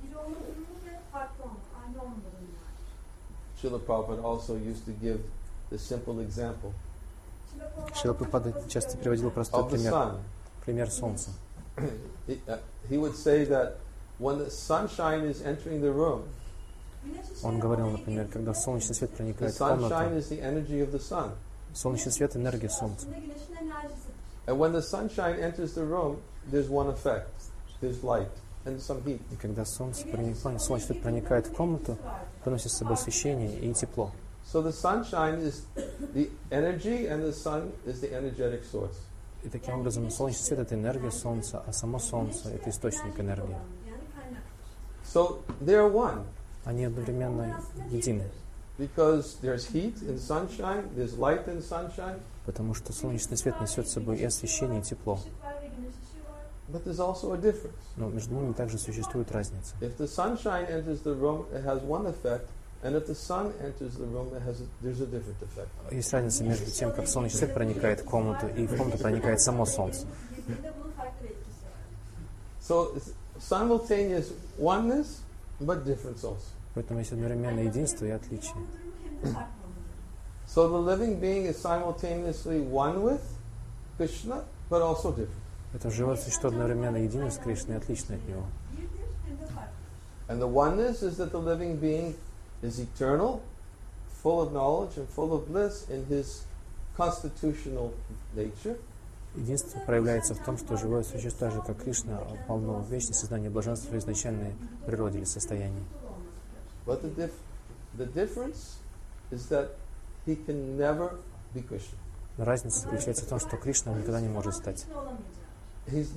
Srila Prabhupada also used to give the simple example Шрила Прабхупада часто приводил простой of the пример, sun. пример Солнца. He would say that when the sunshine is entering the room, Он говорил, например, когда солнечный свет the проникает в sunshine комнату, is the energy of the sun. солнечный свет — энергия Солнца. And when the sunshine enters the room, there's one effect. There's light and some heat. И когда солнечный свет проникает в комнату, приносит с собой освещение и тепло. So the sunshine is the energy and the sun is the energetic source. И таким образом солнечный свет — это энергия Солнца, а само Солнце — это источник энергии. So they are one. Они одновременно едины. Because there's heat in sunshine, there's light in sunshine, Потому что солнечный свет несет с собой и освещение, и тепло. Işık var ve güneş ışığı var. but there's also a difference. Но между ними также существует разница. If the sunshine enters the room, it has one effect, and if the sun enters the room, there's a different effect. Есть разница между тем, как солнечный свет проникает в комнату, и в комнату проникает само солнце. Girdiğinde bunun farklı bir etkisi var. So it's simultaneous oneness, but difference also. Поэтому есть одновременное единство и отличие. Hem bu durumu hem de farklı olmalı. So the living being is simultaneously one with Krishna, but also different. Это живое существо одновременно едино с Кришной и отлично от него. Birdir hem de farklı. And the oneness is that the living being is eternal, full of knowledge and full of bliss in his constitutional nature. Единство проявляется в том, что живое существо, так же как Кришна, полно вечное сознание блаженства в изначальной природе или состоянии. But the difference is that he can never be Krishna. Но разница заключается в том, что Кришна никогда не может стать. Ne olamayacak. He's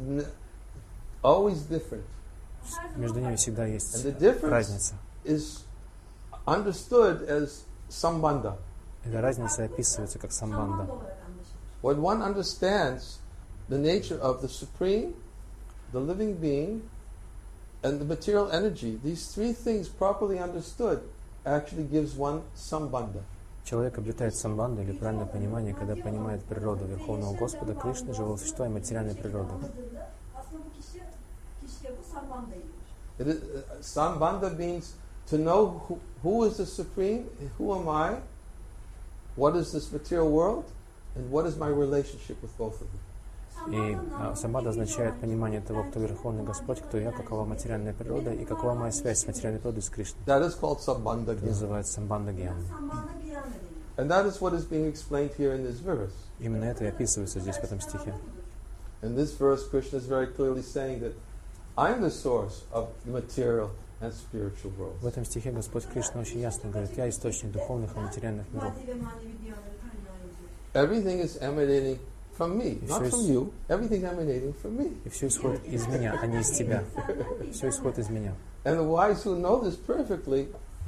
always different. Между ними всегда есть And the difference разница. is understood as sambandha. Эта разница описывается как самбанда. Sambanda olarak anlaşılır. When one understands the nature of the Supreme, the living being, and the material energy, these three things properly understood actually gives one sambandha. Человек обретает самбанду или правильное понимание, когда понимает природу Верховного Господа, Кришны, живого существа и материальной природы. Anladığında aslında bu kişiye bu sambanda edilir. It is, sambandha means to know who is the Supreme, who am I, what is this material world, and what is my relationship with both of them. И самбанда означает понимание того, кто Верховный Господь, кто я, какова материальная природа и какова моя связь с материальной природой с Кришной. That is called sambandha Это gyana. называется самбанда гьяна. Sambanda giyana deniyor. And that is what is being explained here in this verse. Именно это и описывается здесь, в этом стихе. In this verse, Krishna is very clearly saying that I'm the source of the material and spiritual В worlds. этом стихе Господь Кришна очень ясно говорит: «Я источник духовных и материальных миров». Maddi ve manevi dünyaları kaynağı ediyor. Everything is emanating from me, not from you. Everything's emanating from me. И все исходит из меня, а не из тебя. Все исходит из меня. And the wise who know this perfectly,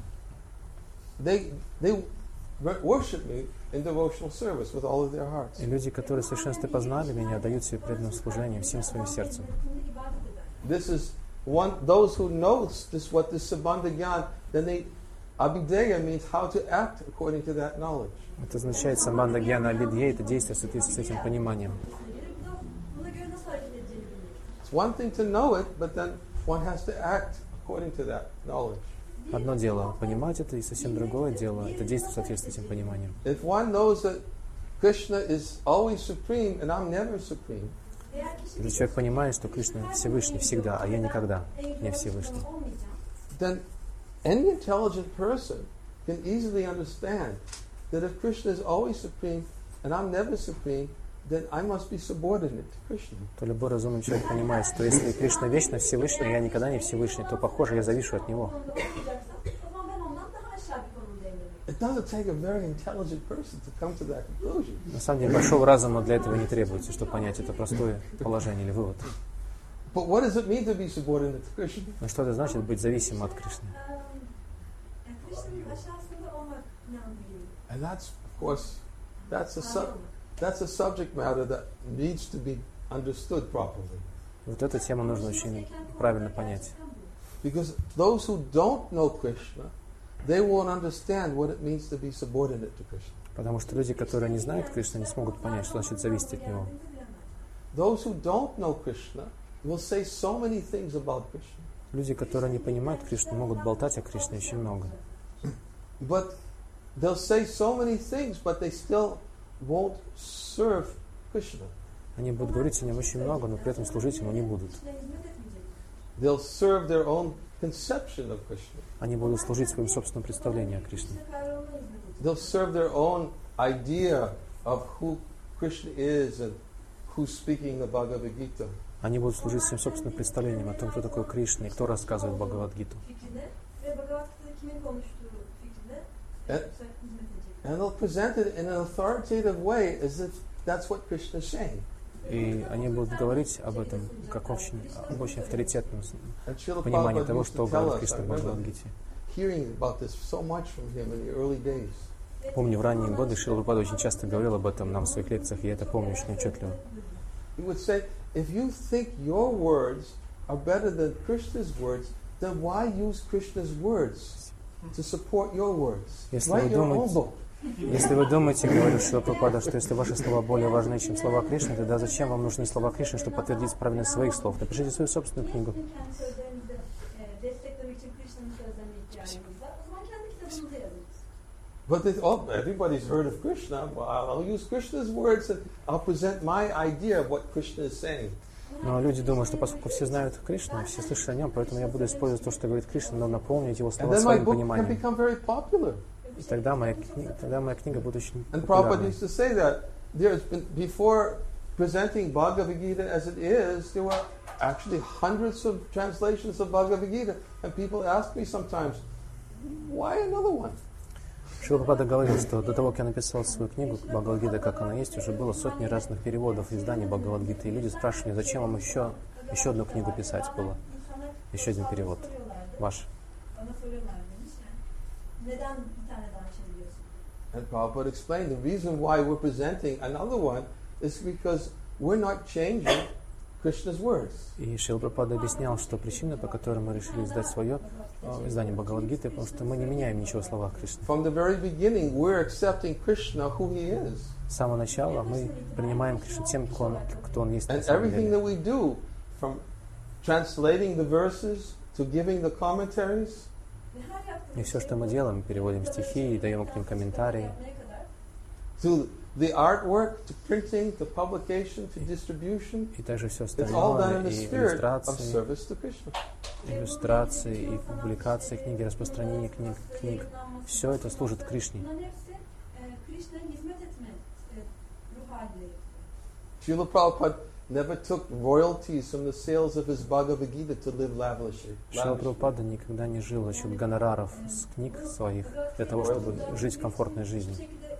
they worship me in devotional service with all of their hearts. И люди, которые в совершенстве познали меня, дают себе преданным служением всем своим сердцем. Yakınında ibadet eder. This is those who know what this sambandha gyan, then abhideya means how to act according to that knowledge. Это означает самбанда гьяна абидья, это действие в соответствии с этим пониманием. Buna göre nasıl hareket edeceğini bilmek. It's one thing to know it, but then one has to act according to that knowledge. Одно дело понимать это, и совсем другое дело это действие в соответствии с этим пониманием. If one knows that Krishna is always supreme and I'm never supreme, Eğer kişi Если человек понимает, что Кришна Всевышний всегда, а я никогда не Всевышний, olmayacağım. then any intelligent person can easily understand that if Krishna is always supreme and I'm never supreme, then I must be subordinate to Krishna. то любой разумный человек понимает, что если Кришна вечно Всевышний, а я никогда не Всевышний, то, похоже, я завишу от него. Konumda olmayacaksam o zaman ben ondan daha aşağı bir konumdayım demek. It doesn't take a very intelligent person to come to that conclusion. На самом деле, большого разума для этого не требуется, чтобы понять это простое положение или вывод. But what does it mean to be subordinate to Krishna? Но что это значит быть зависимым от Кришны? Krish'nin aşağısında olmak inandırıyor. And that's, of course, that's a subject matter that needs to be understood properly. Вот эту тему нужно очень правильно понять. Because those who don't know Krishna, they won't understand what it means to be subordinate to Krishna. Потому что люди, которые не знают Кришну, не смогут понять, что значит зависеть от него. Those who don't know Krishna will say so many things about Krishna. Люди, которые не понимают Кришну, могут болтать о Кришне очень много. But they'll say so many things, but they still won't serve Krishna. Они будут говорить о нем очень много, но при этом служить ему не будут. They'll serve their own conception of Krishna. Они будут служить своим собственным представлением о Кришне. They'll serve their own idea of who Krishna is and who's speaking the Bhagavad Gita. Они будут служить своим собственным представлением о том, кто такой Кришна и кто рассказывает Бхагавад-гиту. Fikrine ve Bhagavad Gita'da kimin konuştuğu fikrine And, hizmet edecek. and they'll present it in an authoritative way as if that's what Krishna is saying. И они будут говорить об этом как об очень авторитетном And Srila понимании Prabhupada того, used что to tell говорит us, I Кришна в remember, Бхагавад-гите. hearing about this so much from him in the early days. Помню, в ранние годы Шрила Прабхупада очень часто говорил об этом нам в своих лекциях, и я это помню очень отчетливо. He would say, if you think your words are better than Krishna's words, then why use Krishna's words to support your words? Write your own book. Если вы думаете, говорит Шрила Прабхупада, что если ваши слова более важны, чем слова Кришны, тогда зачем вам нужны слова Кришны, чтобы подтвердить правильность своих слов? Напишите свою собственную книгу. But everybody's heard of Krishna. Well, I'll use Krishna's words and I'll present my idea of what Krishna is saying. Но люди думают, что поскольку все знают Кришну, все слышат о нем, поэтому я буду использовать то, что говорит Кришна, но наполнить его слова своим пониманием. И тогда моя книга будет очень And Prabhupada used to say that before presenting Bhagavad Gita as it is, there were actually hundreds of translations of Bhagavad Gita, and people ask me sometimes, why another one? Шрила Прабхупада говорил, что до того, как я написал свою книгу Бхагавад-гита, как она есть, уже было сотни разных переводов, изданий Бхагавад-гиты, и люди спрашивали, зачем вам еще одну книгу писать было, еще один перевод ваш. And Prabhupada explained the reason why we're presenting another one is because we're not changing Krishna's words. И Шрила Прабхупада объяснял, что причина, по которой мы решили издать свое издание Бхагавад-гиты, потому что мы не меняем ничего в словах Кришны. From the very beginning, we're accepting Krishna who he is. С самого начала мы принимаем Кришну тем, кто он есть на And самом everything деле. that we do, from translating the verses to giving the commentaries, И все, что мы делаем, переводим стихи и даем к ним комментарии, to the artwork, to printing, to publication, to distribution, и также все it's all done остальное, in the и spirit of service to Krishna. иллюстрации, и публикации книги, распространение книг, все это служит Кришне. Srila Prabhupada never took royalties from the sales of his Bhagavad Gita to live lavishly. Шрила Прабхупада никогда не жил за счет гонораров с книг своих для того, чтобы жить комфортной жизнью.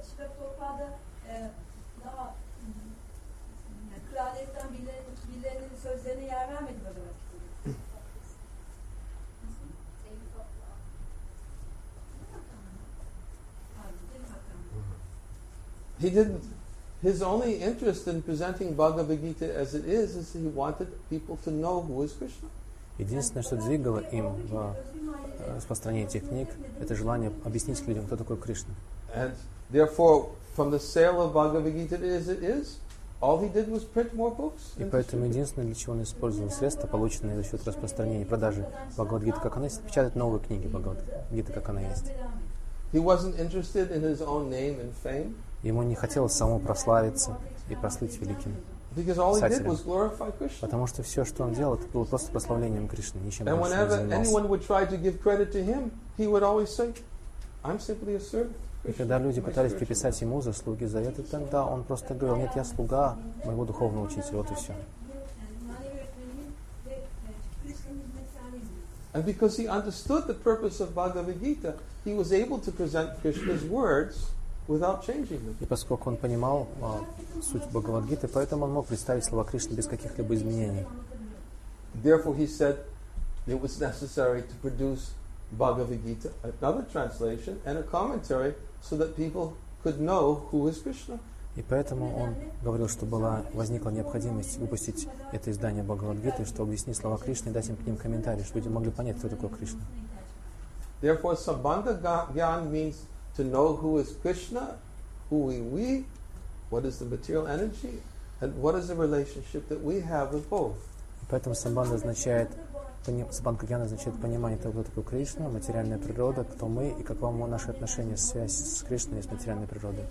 He didn't. His only interest in presenting Bhagavad Gita as it is he wanted people to know who is Krishna. Единственное, что двигало им в распространении этих книг, это желание объяснить людям, кто такой Кришна. And therefore, from the sale of Bhagavad Gita as it is, all he did was print more books. И поэтому единственное, для чего он использовал средства, полученные за счет распространения, продажи Бхагавад-гиты, как она есть, печатать новые книги Бхагавад-гиты, как она есть. He wasn't interested in his own name and fame. Ему не хотелось самому прославиться и прослыть великим Because all he did was писателем. glorify Krishna. Потому что все, что он делал, это было просто прославлением Кришны, ничем And больше не whenever занимался. anyone would try to give credit to him, he would always say, I'm simply a servant. И когда люди пытались приписать ему заслуги за это, тогда он просто говорил, нет, я слуга моего духовного учителя, вот и все. And because he understood the purpose of Bhagavad Gita, he was able to present Krishna's words without changing them. И поскольку он понимал суть Бхагавад-гиты, поэтому он мог представить слова Кришны без каких-либо изменений. Therefore, he said it was necessary to produce Bhagavad Gita, another translation, and a commentary, so that people could know who is Krishna. И поэтому он говорил, что возникла необходимость выпустить это издание Бхагавад-гиты, чтобы объяснить слова Кришны и дать им к ним комментарии, чтобы люди могли понять, кто такой Кришна. Therefore, Sambandha Gyan means to know who is Krishna, who are we, what is the material energy, and what is the relationship that we have with both. И поэтому самбандха гьяна означает понимание того, кто такой Кришна, материальная природа, кто мы и каково наше отношение, связь с Кришной и с материальной природой.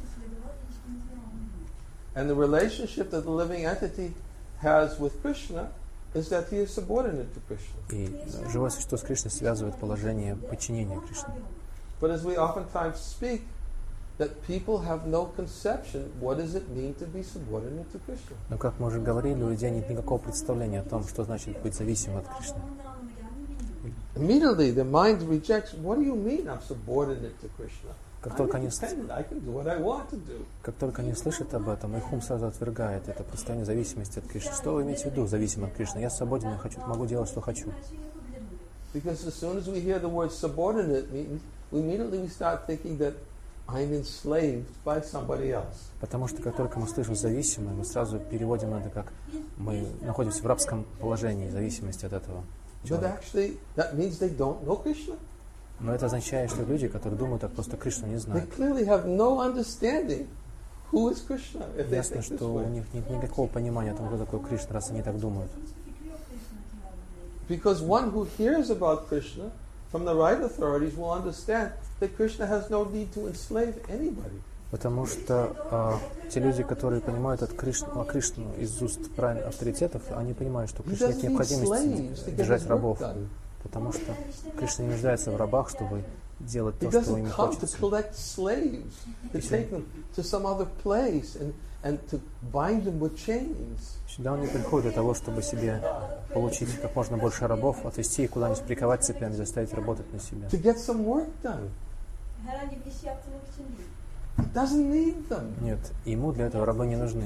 And the relationship that the living entity has with Krishna is that he is subordinate to Krishna. И живое существо с Кришной связывает положение подчинения Кришне. But as we oftentimes speak, that people have no conception, what does it mean to be subordinate to Krishna? Но, как мы уже говорили, у людей нет никакого представления о том, что значит быть зависимым от Кришны. Immediately the mind rejects, what do you mean I'm subordinate to Krishna? Как I'm только они independent, I can do what I want to do. Как только они слышат об этом, их ум сразу отвергает это состояние зависимости от Кришны. Что вы имеете в виду, зависим от Кришны? Я свободен, я могу делать, что хочу. Because as soon as we hear the word subordinate, we immediately start thinking that I'm enslaved by somebody else. Потому что как только мы слышим зависимое, мы сразу переводим это как мы находимся в рабском положении, в зависимости от этого But человека. actually, that means they don't know Krishna. Но это означает, что люди, которые думают так, просто Кришну не They знают. clearly have no understanding who is Krishna if they Ясно, think this что у way. них нет никакого понимания о том, кто такой Кришна, раз они так думают. Because one who hears about Krishna from the right authorities will understand that Krishna has no need to enslave anybody. Потому что те люди, которые понимают от Кришну из уст правильных авторитетов, они понимают, что He Кришне нет doesn't need slaves необходимости to get держать his work рабов, done. потому что Кришна не нуждается в рабах, чтобы делать He то, что doesn't им come to хочется. collect slaves, to take them to some other place and to bind them with chains. Сюда он не приходит для того, чтобы себе получить как можно больше рабов, отвести их куда-нибудь, приковать цепями, заставить работать на себя. To get some work done. Herhangi bir iş yaptırmak için değil. He doesn't need them. Нет, ему для этого рабы не нужны.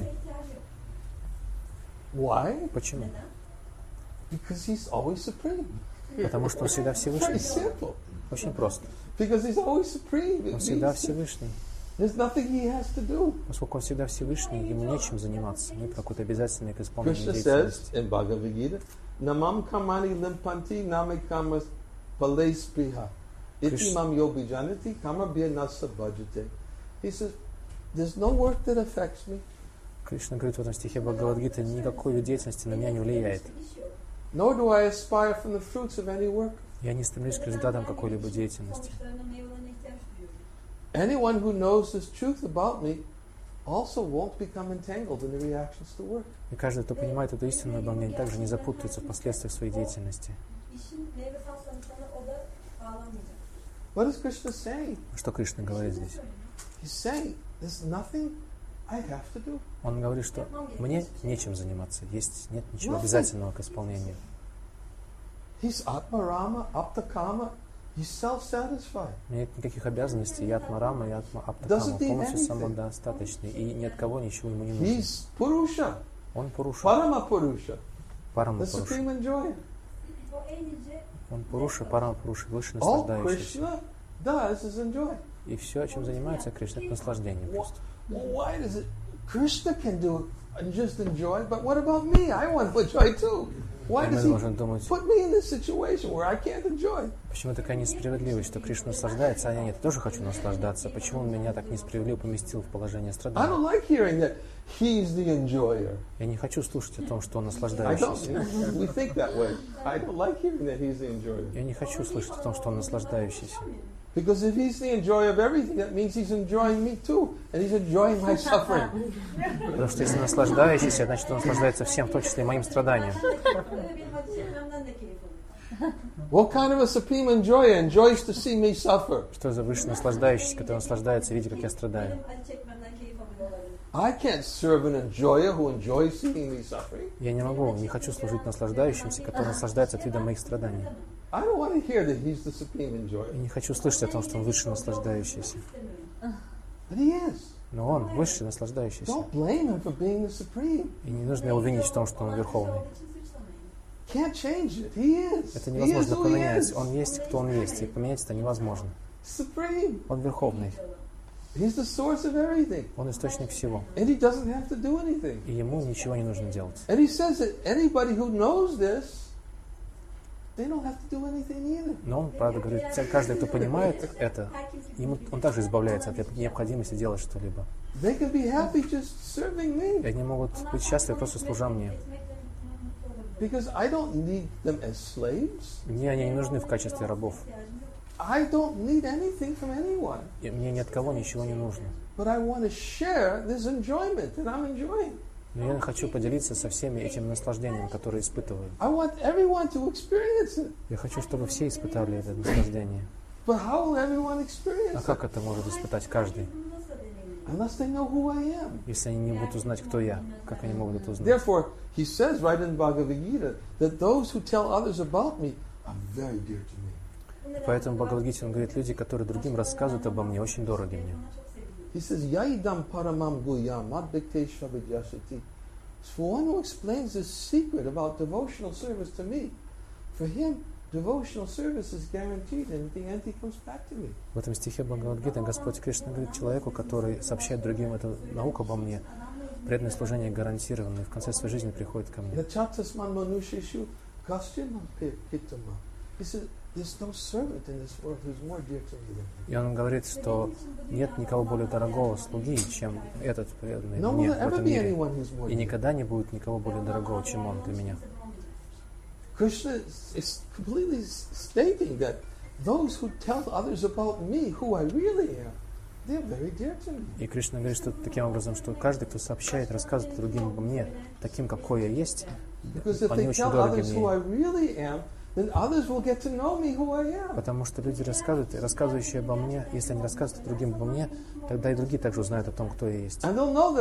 Why? Почему? Because he's always supreme. Потому что он всегда Very Всевышний. simple. Очень просто. Because he's always supreme. It Он всегда means Всевышний. there's nothing he has to do. Поскольку он всегда Всевышний, ему нечем заниматься. Нет какой-то обязательной к исполнению Krishna деятельности. says in Bhagavad Gita, Namam kamani limpanti name kamas palespriha. Iti Krishna- mam yobi janati kamabhya nasa bhajate. He says, there's no work that affects me. Кришна говорит в этом стихе Бхагавад-гиты, никакой вид деятельности на меня не влияет. Nor do I aspire from the fruits of any work. Я не стремлюсь к результатам какой-либо деятельности. Sonuçlarına, meyvelerine ihtiyaç duyuyorum. Anyone who knows this truth about me also won't become entangled in the reactions to work. И каждый, кто понимает эту истину обо мне, также не запутается в последствиях своей деятельности. İşin meyvesel sonuçlarına o da bağlanmayacak. What is Krishna saying? Что Кришна говорит здесь? He's saying, there's nothing I have to do. Он говорит, что мне нечем заниматься, нет ничего обязательного к исполнению. He's Atmarama, Aptakama. He's self-satisfied. У меня нет никаких обязанностей, я Атмарама, я Аптакама, Doesn't need полностью anything. самодостаточный, и ни от кого ничего ему не нужно. He's Purusha, Он Пуруша, Parama Purusha, Парама the Пуруша. supreme enjoyer. O en yüce Он Пуруша, Парама Пуруша, выше All наслаждающийся. Krishna does is enjoy. И все, чем занимается Кришна, это наслаждение просто. Well, why does it? Krishna can do it and just enjoy, but what about me? I want to enjoy too. Why И мы does he должны думать, put me in this situation where I can't enjoy? почему такая несправедливость, что Кришна наслаждается, а я нет, тоже хочу наслаждаться. Почему он меня так несправедливо поместил в положение I страдания? don't like hearing that he's the enjoyer. Я не хочу слушать о том, что он I don't. наслаждающийся. We think that way. I don't like hearing that he's the enjoyer. Я не хочу слышать о том, что он наслаждающийся. Because if he's the enjoyer of everything, that means he's enjoying me too, and he's enjoying my suffering. Потому что если наслаждающийся, значит он наслаждается всем, в том числе и моим страданием. Böyle bir hadis çekmemden de keyif alıyor. What kind of a supreme enjoyer enjoys to see me suffer? Что за высший наслаждающийся, который наслаждается, видя, как я страдаю? Benim acı çekmemden keyif alıyor olabilir. I can't serve an enjoyer who enjoys seeing me suffering. Я не хочу служить наслаждающимся, который наслаждается от вида моих страданий. I don't want to hear that he's the supreme enjoyer. Я не хочу слышать о том, что он высший наслаждающийся. But he is. Но он высший наслаждающийся. Don't blame him for being the supreme. И не нужно его винить в том, что он верховный. Can't change it. He is. Это He is невозможно who he поменять. is. Он есть, кто он есть. И поменять это невозможно. Supreme. Он верховный. He's the source of everything. Он источник всего. And he doesn't have to do anything. И ему ничего не нужно делать. And he says that anybody who knows this, they don't have to do anything either. Но он, правда, говорит, каждый, кто понимает это, он также избавляется от необходимости делать что-либо. They can be happy just serving И me. они могут быть счастливы, просто служа мне. Because I don't need them as slaves. Мне они не нужны в качестве рабов. I don't need anything from anyone. И мне ни от кого ничего не нужно. But I want to share this enjoyment that I'm enjoying. Но я хочу поделиться со всеми этим наслаждением, которое испытываю. I want everyone to experience it. Я хочу, чтобы все испытали это наслаждение. But how will everyone А experience it? как это может испытать каждый, Unless they know who I am. если они не будут узнать, кто я? Как они могут это узнать? Therefore, he says right in Bhagavad Gita that those who tell others about me are very dear to me. Поэтому в Бхагавад-гите он говорит, люди, которые другим рассказывают обо мне, очень дороги мне. He says, Yaidam paramam guyam advikte shvavidyasati. For one who explains this secret about devotional service to me, for him, devotional service is guaranteed, and at the end he comes back to me. В этом стихе Бхагавад-гиты Господь Кришна говорит человеку, который сообщает другим эту науку обо мне, преданное служение гарантировано, и в конце своей жизни приходит ко мне. И он говорит, что нет никого более дорогого слуги, чем этот преданный мне в этом мире. И никогда не будет никого более дорогого, чем он для меня. Krishna is completely stating that those who tell others about me, who I really am, they're very dear to me. И Кришна говорит, что таким образом, что каждый, кто сообщает, рассказывает другим обо мне, таким, какой я есть, они очень дороги мне. Потому что люди рассказывают, рассказывающие обо мне, если они рассказывают другим обо мне, тогда и другие также узнают о том, кто я есть.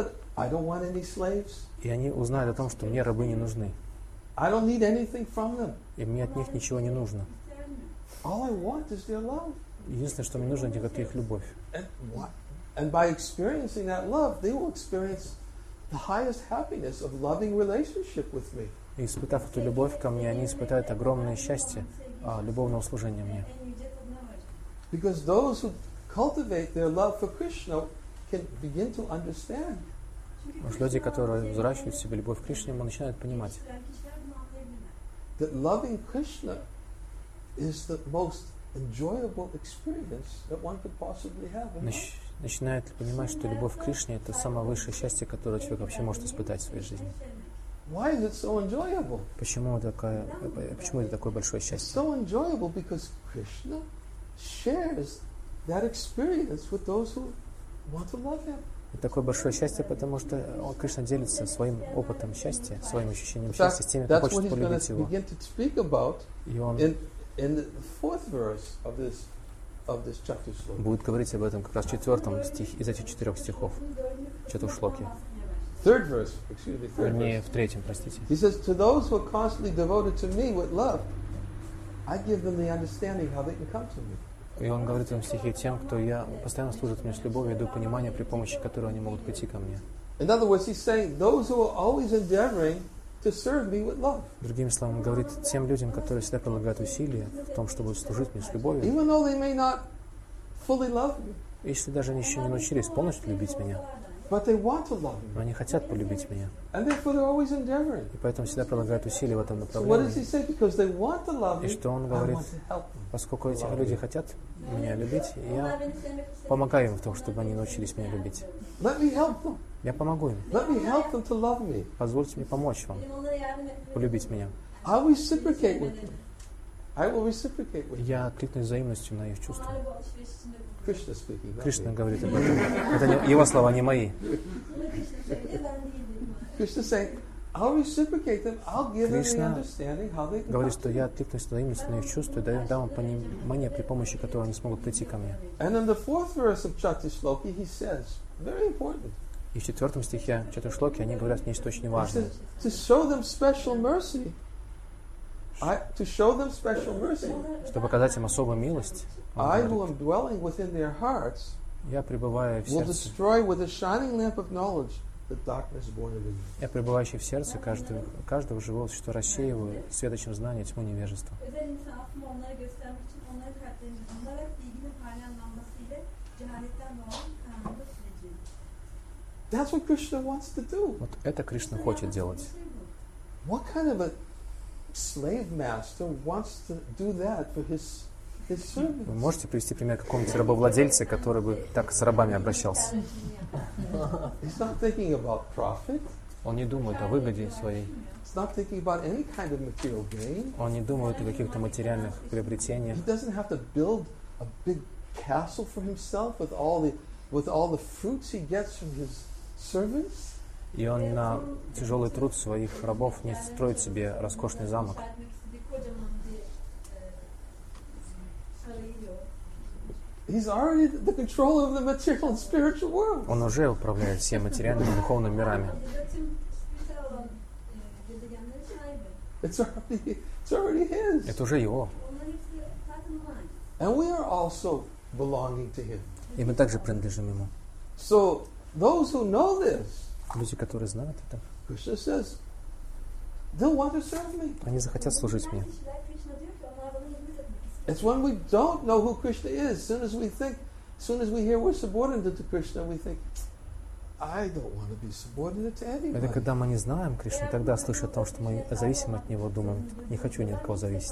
И они узнают о том, что мне рабы не нужны. I don't need anything from them. И мне от них ничего не нужно. All I want is their love. Единственное, что мне нужно, это их любовь. And by experiencing that love, they will experience the highest happiness of loving relationship with me. И испытав эту любовь ко мне, они испытают огромное счастье любовного служения мне. Because those who cultivate their love for Krishna can begin to understand. Потому что люди, которые взращивают в себе любовь к Кришне, начинают понимать, that loving Krishna is the most enjoyable experience that one could possibly have. Начинает понимать, что любовь к Кришне — это самое высшее счастье, которое человек вообще может испытать в своей жизни. Why is it so enjoyable? Почему это такое большое счастье? It's so enjoyable because Krishna shares that experience with those who want to love him. Это такое большое счастье, потому что Кришна делится своим опытом счастья, своим ощущением счастья с теми, кто хочет полюбить его. И он будет говорить об этом как раз в 4 стихе, из этих 4 стихов, Чатушлоки. Вернее, в 3, простите. He says, to those who are constantly devoted to me with love, I give them the understanding how they can come to me. И он говорит в этом стихе тем, кто постоянно служит мне с любовью, я даю понимание, при помощи которого они могут прийти ко мне. In other words, he's saying those who are always endeavoring to serve me with love. Другими словами, он говорит тем людям, которые всегда прилагают усилия в том, чтобы служить мне с любовью. Even though they may not fully love me. Если даже они еще не научились полностью любить меня. But they want to love me. Но они хотят полюбить меня. And therefore they're always endeavoring. И поэтому всегда прилагают усилия в этом So направлении. what does he say? Because they want to love me, И что он I говорит? want to help them. Поскольку эти люди хотят меня любить, я помогаю им в том, чтобы они научились меня любить. Let me help them. Я помогу им. Let me help them to love me. Позвольте мне помочь вам полюбить меня. I'll reciprocate with them. I will reciprocate with them. Я откликнусь взаимностью на их чувства. Krishna speaking. not Кришна me. говорит об этом. Это его слова, не мои. Krishna saying, I'll reciprocate them. I'll give them the Krishna understanding how they can Говорит, come. что я откликнусь взаимностью на их чувства и дам им понимание, при помощи которого они смогут прийти ко мне. And in the 4th verse of Chatusloki, he says, very important. И в 4 стихе Чатушлоки они говорят нечто очень He важное. says, to show them special mercy. Чтобы показать им особую милость, I who am dwelling within their hearts я пребываю в will сердце. destroy with a shining lamp of knowledge the darkness born within me. Я, пребывающий в сердце каждого живого существа, рассеиваю светочем знания тьму невежества. Özel insafımı onlara göstermek için onların kalplerini bulunarak bilginin parlayanlanmasıyla cehaletten doğan karanlığı sileceğim. That's what Krishna wants to do. Вот это Кришна хочет делать. What kind of a slave master wants to do that for his servants? Вы можете привести пример какого-нибудь рабовладельца, который бы так с рабами обращался? He's not thinking about profit. Он не думает о выгоде своей. He's not thinking about any kind of material gain. Он не думает о каких-то материальных приобретениях. He doesn't have to build a big castle for himself with all the fruits he gets from his servants. И он на тяжелый труд своих рабов не строит себе роскошный замок. He's already the control of the material and spiritual world. Он уже управляет всеми материальными и духовными мирами. It's already his. Это уже его. And we are also belonging to him. И мы также принадлежим ему. So those who know this, Люди, которые знают это, Krishna says, they'll want to serve me. они захотят служить мне. It's when we don't know who Krishna is. As soon as we hear we're subordinate to Krishna, we think, I don't want to be subordinate to anybody. Это когда мы не знаем Кришну, тогда, слыша о том, что мы зависим от Него, думаем, не хочу ни от кого зависеть.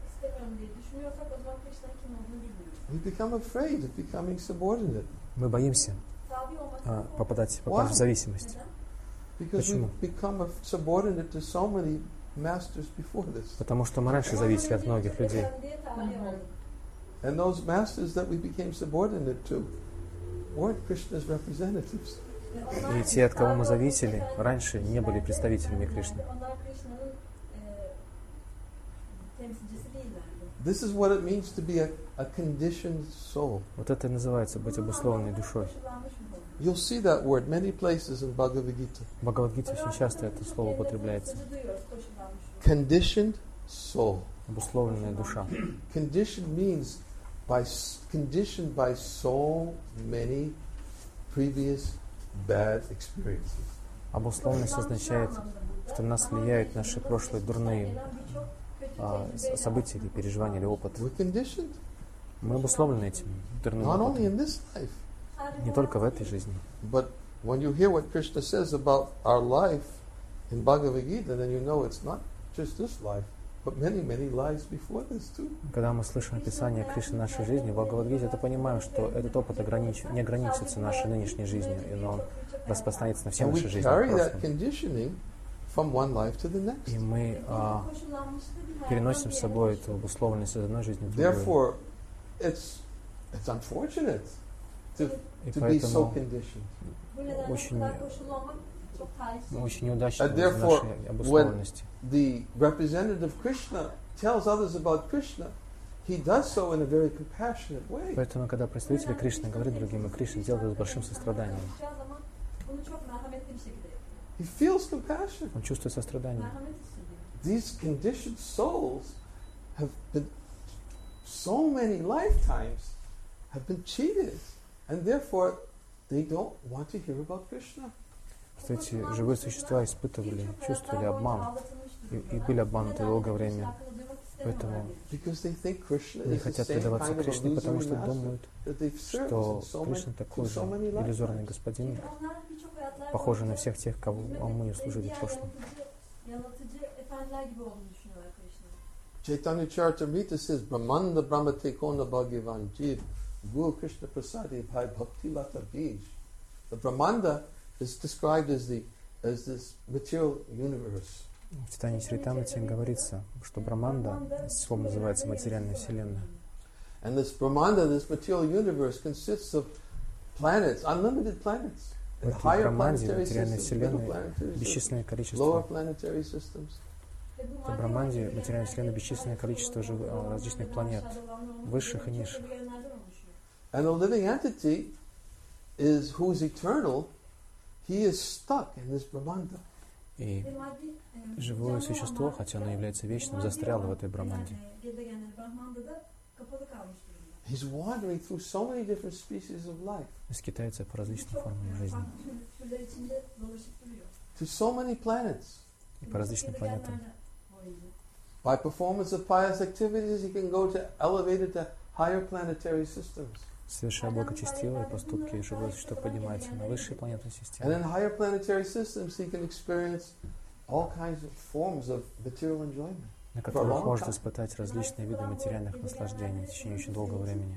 We become afraid of becoming subordinate. Мы боимся попасть в зависимость. Because we've become subordinate to so many masters before this. Потому что мы раньше зависели от многих людей. And those masters that we became subordinate to weren't Krishna's representatives. И те, от кого мы зависели, раньше не были представителями Кришны. This is what it means to be a conditioned soul. Вот это и называется быть обусловленной душой. You'll see that word many places in Bhagavad Gita. В Бхагавад-гите очень часто это слово употребляется. Conditioned soul. Обусловленная душа. Conditioned means conditioned by so many previous bad experiences. Обусловленность означает, что на нас влияют наши прошлые дурные события или переживания или опыт. We're conditioned. Мы обусловлены этим дурным Not only опытом. in this life, Не только в этой жизни. but when you hear what Krishna says about our life in Bhagavad Gita, then you know it's not just this life, but many, many lives before this too. Когда мы слышим описание Кришны нашей жизни в Бхагавад-гите, то понимаем, что этот опыт не ограничится нашей нынешней жизнью, но он распространяется на все And we наши жизни. carry в that прошлом. conditioning from one life to the next. И мы переносим с собой эту обусловленность из одной жизни в другую. Therefore, it's unfortunate to И be so поэтому conditioned. мы очень неудачны And в therefore, нашей обусловленности. The representative Krishna tells others about Krishna, he does so in a very compassionate way. Поэтому, когда представители Кришны говорят другим, и Кришна делает это с большим состраданием. He feels compassion. Он чувствует сострадание. These conditioned souls have been so many lifetimes have been cheated, and therefore they don't want to hear about Krishna. Что эти живые существа испытывали, чувствовали обман и были обмануты долгое время. Поэтому не хотят предаваться Кришне, потому что думают, что Кришна такой же иллюзорный господин, похожий на всех тех, кому мы служили в прошлом. Chaitanya Charitamrita says, Brahmanda Brahmate Kona Bhagavan Jeev Guru Krishna Prasadi Bhai Bhakti Lata Bij. The Brahmanda is described as this material universe. В Читании Чаритамрити говорится, что Брахманда, слово называется материальная вселенная. And this Brahmanda, this material universe, consists of planets, unlimited planets. В этой Higher Брахманде, planetary материальной systems, middle вселенной, planetary systems, бесчисленное lower количество. planetary systems. В Брахманде, материальной вселенной, бесчисленное количество различных планет, высших и низших. And the living entity is who is eternal. He is stuck in this Brahmanda. И живое существо, хотя оно является вечным, застряло в этой Брахманде. He's wandering through so many different species of life, Скитается по различным формам жизни to so many planets. и по различным планетам. By performance of pious activities, he can go to elevated to higher planetary systems. Совершая благочестивые поступки, живое существо поднимается на высшие планетные And системы. in higher planetary systems, he can experience all kinds of forms of material enjoyment. На которых может испытать различные виды материальных наслаждений в течение очень долгого времени.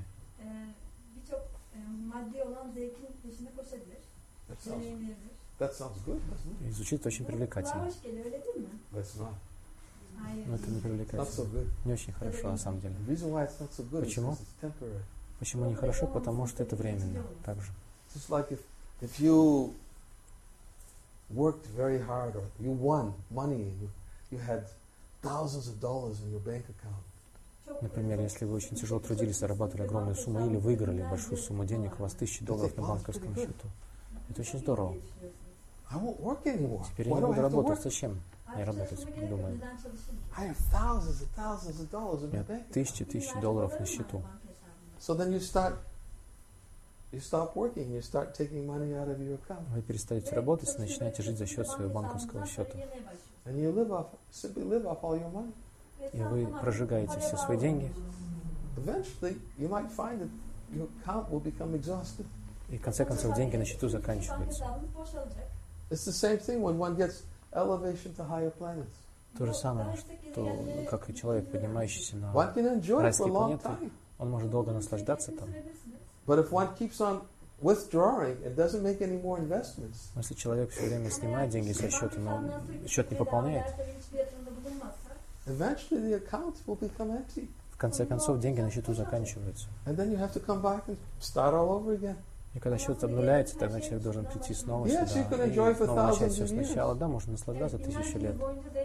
That sounds good, doesn't it? И звучит очень привлекательно. That's not. Но это не Not so привлекательно. good. Не очень хорошо на самом деле. The reason why it's not so good is Почему? because it's temporary. Почему нехорошо? Потому что это временно. Также. It's just like if you worked very hard or you won money and you had thousands of dollars in your bank account. Например, если вы очень тяжело трудились, зарабатывали огромную сумму или выиграли большую сумму денег, у вас $1000 на банковском счету. Это очень здорово. I won't work anymore. Теперь я Why не do I буду have to работать. work? Зачем мне работать? Думаю. I have thousands and thousands of dollars in У my меня bank. тысячи долларов на счету. So then you stop working, you start taking money out of your account. Вы перестаете работать и начинаете жить за счет своего банковского счета. And you simply live off all your money. И вы прожигаете все свои деньги. eventually you might find that your account will become exhausted. И в конце концов деньги на счету заканчиваются. Hesabınız boşalacak. It's the same thing when one gets elevation to higher planets. То же самое, что как и человек, поднимающийся на One can enjoy it for a райские long планеты, time. он может долго наслаждаться там. But if one keeps on withdrawing and doesn't make any more investments, Но если человек все время снимает деньги со счета, но счет не пополняет, eventually the account will become empty. в конце концов деньги на счету заканчиваются. And then you have to come back and start all over again. И когда счет обнуляется, тогда человек должен прийти снова Yes, сюда you can и enjoy for снова начать thousands все of years. сначала. Да, можно наслаждаться 1000 лет.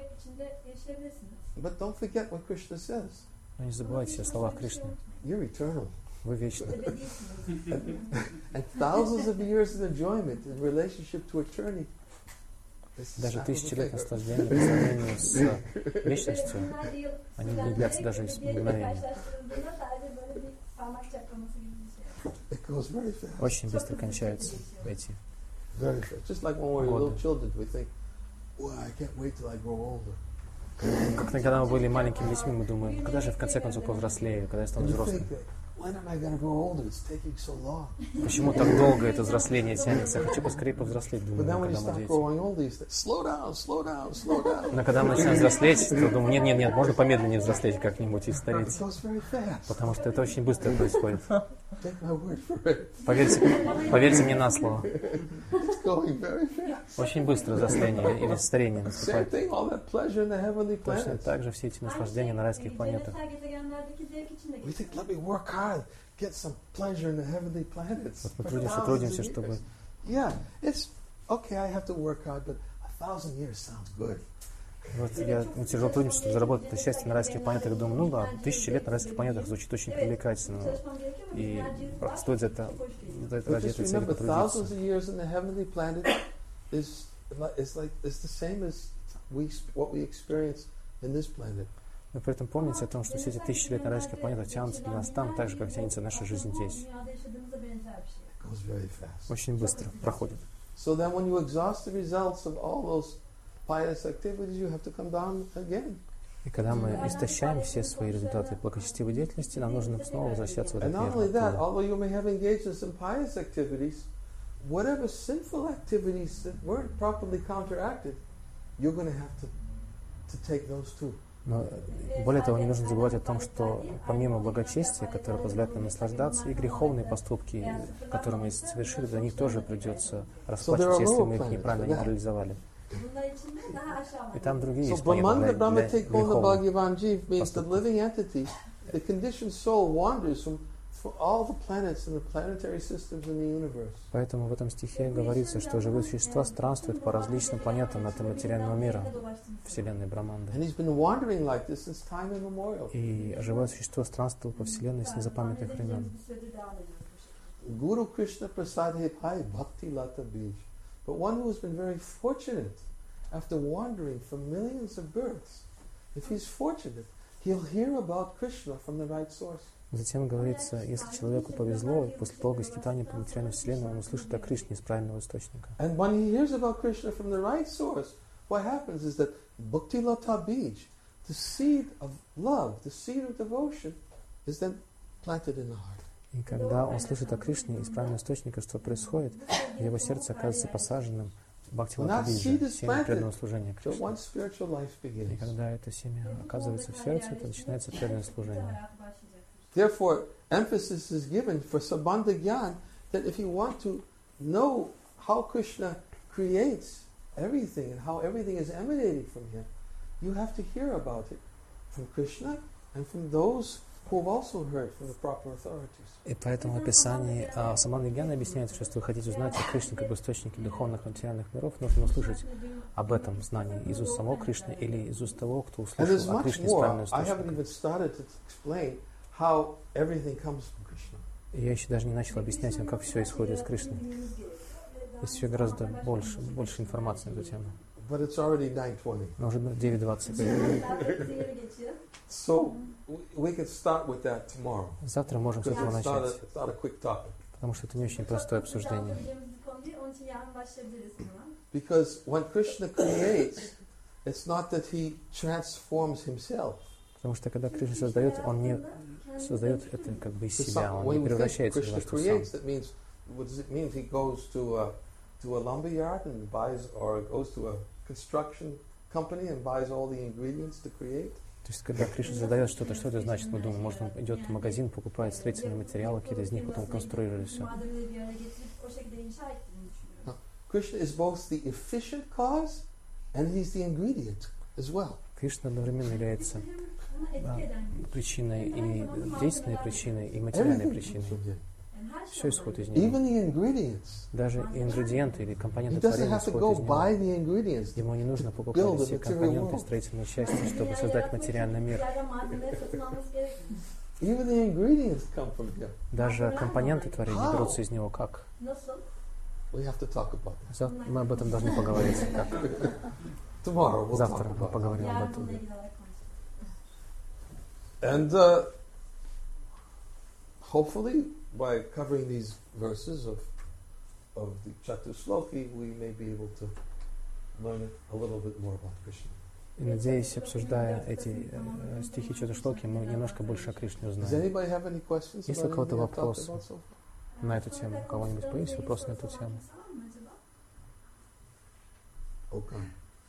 But don't forget what Krishna says. Но не забывайте о словах Кришны. You're eternal. Вы вечны. And thousands of years of enjoyment in relationship to eternity. Даже 1000 лет наслаждения по сравнению с вечностью, они не длятся даже из мгновения. It goes very fast. Очень быстро кончаются эти. Very fast. Just like when we were little children, we think, "Well, I can't wait till I grow older." Как когда мы были маленькими детьми, мы думаем, когда же в конце концов повзрослею, когда я стану And you взрослым. think, when am I going to grow older? It's taking so long. Почему так долго это взросление тянется? Я хочу поскорее повзрослеть, But думаю, then when you когда мы start дети. growing older, you say, "Slow down, slow down, slow down." Но когда мы начинаем взрослеть, то думаю, нет, можно помедленнее взрослеть как-нибудь и It стареть. goes very fast. Потому что это очень быстро происходит. Take my word for it. Поверьте мне на слово. It's going very fast. Очень быстро взросление или старение Same наступает. thing, all that pleasure in the heavenly Точно planets. так же все эти наслаждения на райских планетах. We think, let me work hard, get some pleasure in the heavenly planets. Вот мы for трудимся, thousands трудимся, of чтобы... years. Yeah, it's okay, I have to work hard, but 1,000 years sounds good. Вот мы тяжело трудимся, чтобы заработать это счастье на райских планетах. Думаю, ну да, 1000 лет на райских планетах звучит очень привлекательно. И стоит за это, But ради just этой цели remember, thousands потрудиться. of years in the heavenly planet is the same as what we experience in this planet. Но при этом помните о том, что все эти 1000 лет на райских планетах тянутся для нас там, так же, как тянется наша жизнь здесь. It goes very fast. Очень быстро проходит. So then when you exhaust the results of all those pious activities, you have to come down again. И когда мы истощаем все свои результаты благочестивой деятельности, нам нужно снова возвращаться в And этот not only мир. that, although you may have engaged in some pious activities, whatever sinful activities that weren't properly counteracted, you're going to have to take those too. Но более того, не нужно забывать о том, что помимо благочестия, которое позволяет нам наслаждаться, и греховные поступки, которые мы совершили, за них тоже придется расплачиваться, если мы их неправильно не реализовали. И там другие So есть планеты Brahmanda для Brahmatikona греховных. Bhagavan Jeev means the поступков. living entity. The conditioned soul wanders from all the planets and the planetary systems in the universe. Поэтому в этом стихе говорится, что живые существа странствуют по различным планетам этого материального мира, Вселенной Браманды. And he's been wandering like this since time immemorial. И живое существо странствовало по Вселенной с незапамятных времен. Guru Krishna Prasadhe Bhai Bhakti Lata Bij. But one who has been very fortunate after wandering for millions of births, if he's fortunate, he'll hear about Krishna from the right source. Затем говорится, если человеку повезло, и после долгого скитания по материальной Вселенной он услышит о Кришне из правильного источника. And when he hears about Krishna from the right source, what happens is that Bhakti Lata Bij, the seed of love, the seed of devotion, is then planted in the heart. И когда он слышит о Кришне из правильного источника, что происходит, в его сердце оказывается посаженным Бхактивата Биджа, семя преданного служения So Кришне. once spiritual life И begins. когда это семя оказывается в сердце, то начинается преданное служение. Therefore, emphasis is given for Sambandha Gyan that if you want to know how Krishna creates everything and how everything is emanating from him, you have to hear about it from Krishna and from those who have also heard from the proper authorities. И поэтому в описании Самбандха Гьяна объясняется, что если вы хотите узнать о Кришне как источнике духовных материальных миров, нужно услышать об этом знании из уст самого Кришны или из уст того, кто And there's услышал о much Кришне из правильного more. I haven't источника. even started to explain how everything comes from Krishna. И я еще даже не начал объяснять вам, как все исходит из Кришны. Есть еще гораздо больше информации на эту тему. But it's already 9:20. Но уже 9:20. So we can start with that tomorrow. Завтра можем с Because этого начать, it's not a quick topic. потому что это не очень простое обсуждение. Because when Krishna creates, it's not that he transforms himself. Потому что когда Кришна создает, он не создает это как бы из So себя, он when не we think превращается в Krishna что сам. creates, that means, what does it mean? He goes to a lumberyard and buys, or goes to a construction company and buys all the ingredients to create? То есть, когда Кришна задает что-то, что это значит? Мы думаем, может, он идет в магазин, покупает строительные материалы, какие-то из них потом конструирует все. Krishna is both the efficient cause and he's the ingredient as well. Кришна одновременно является причиной и действенной причиной, и материальной причиной. Все исходит из него. Even the ingredients. Даже ингредиенты или He компоненты doesn't творения have to исходят go из buy него. the ingredients. Ему не нужно покупать все компоненты строительной части, чтобы создать материальный мир. Even the ingredients come from him. Даже компоненты творения берутся из него. Как? We have to talk about that. Мы об этом должны поговорить. Как? Tomorrow we'll Завтра talk мы about поговорим об этом. And hopefully, by covering these verses of the Chatusloki, we may be able to learn a little bit more about Krishna. И надеюсь, обсуждая эти стихи Чатушлоки, мы немножко больше о Кришне Does узнаем. anybody have any questions Есть ли у about кого-то anything I've talked вопросы about so far? на эту тему? У кого-нибудь есть вопросы на эту тему? Okay.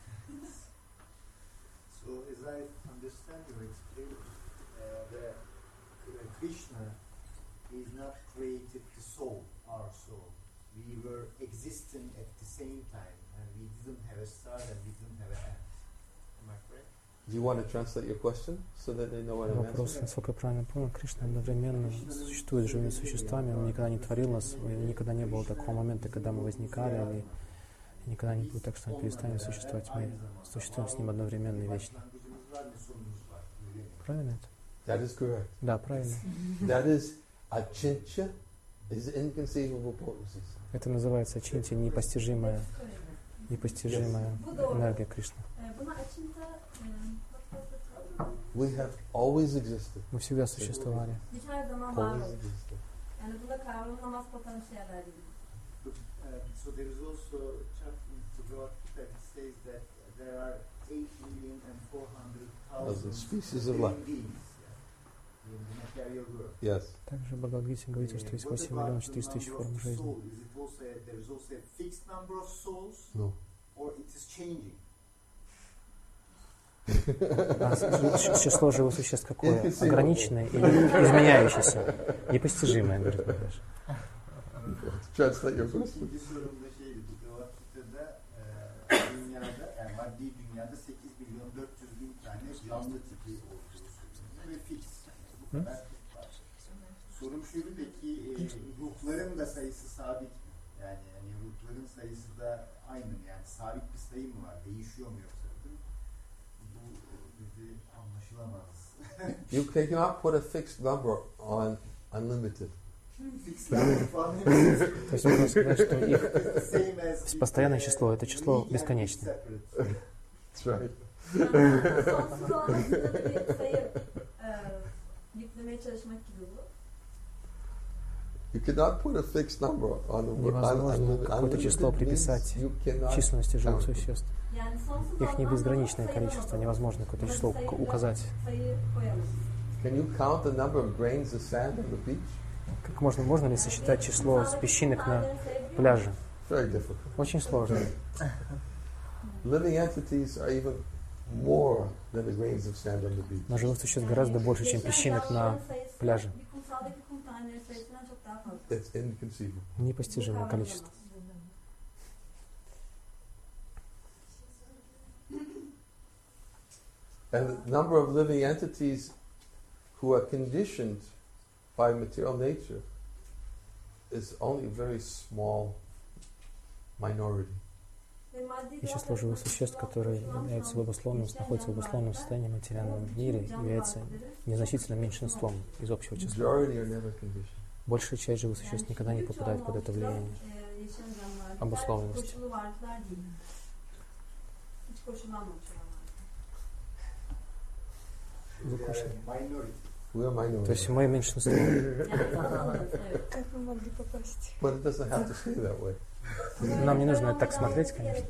So, as I understand you, it's clear that Krishna is not created the soul, our soul. We were existing at the same time, and we didn't have a start and we didn't have an end. Am I correct? Do you want to translate your question so that they know what I'm Вопрос, answering? насколько я правильно понял, Кришна одновременно существует с живыми существами, он никогда не творил нас, и никогда не было такого момента, когда мы возникали, и никогда не будет так, что мы перестанем существовать, мы существуем с ним одновременно и вечно. Правильно это? That is correct. Да, правильно. That is achintya, is inconceivable potencies. Это называется чинти, непостижимая энергия Кришны. We have always existed. Мы всегда существовали. Always existed. So there is also a chapter in Bhagavad Gita that says that there are 8,400,000 species of life. beings in the material world. Yes. Также в Бхагавад-гите говорится, что есть 8 миллионов 400 тысяч форм жизни. There is also a fixed number of souls, No. or it is changing. Число живых существ какое? Ограниченное или изменяющееся? Непостижимое, говорит Бхагавад. Translate your question. İkinci sorumda şeydi, Bhagavad Gita'da dünyada, yani maddi dünyada 8.400.000 tane canlı tipi olduğu söyleniyor ve fix. Bu kadar var. Sorum şuydu, peki ruhların da sayısı sabit mi? Yani ruhların sayısı da aynı mı? Yani sabit bir sayı mı var? Değişiyor mu yoksa? Bu bizi anlaşılamaz. You cannot put a fixed number on unlimited. То есть можно сказать, что их постоянное число – это число бесконечное. That's right. You cannot put a fixed number on Невозможно какое-то число unlimited means приписать you cannot численности живых count. существ. Их не безграничное количество, невозможно какое-то число указать. Can you count the number of grains of sand on the beach? Как можно ли сосчитать число песчинок на пляже? Very difficult. Очень сложно. Living entities are even more than the grains of sand on the beach. Но живых существ гораздо больше, чем песчинок на пляже. It's inconceivable. Непостижимое количество. And the number of living entities who are conditioned by material nature is only a very small minority. И число живых существ, которые находятся в обусловленном состоянии в материальном мире, является незначительным меньшинством из общего числа. Majority are never conditioned. Большая часть живых существ никогда не попадает под это влияние обусловленности. We are minority. То есть мы меньшинство. Как мы могли попасть? But it doesn't have to stay that way. Нам не нужно так смотреть, конечно.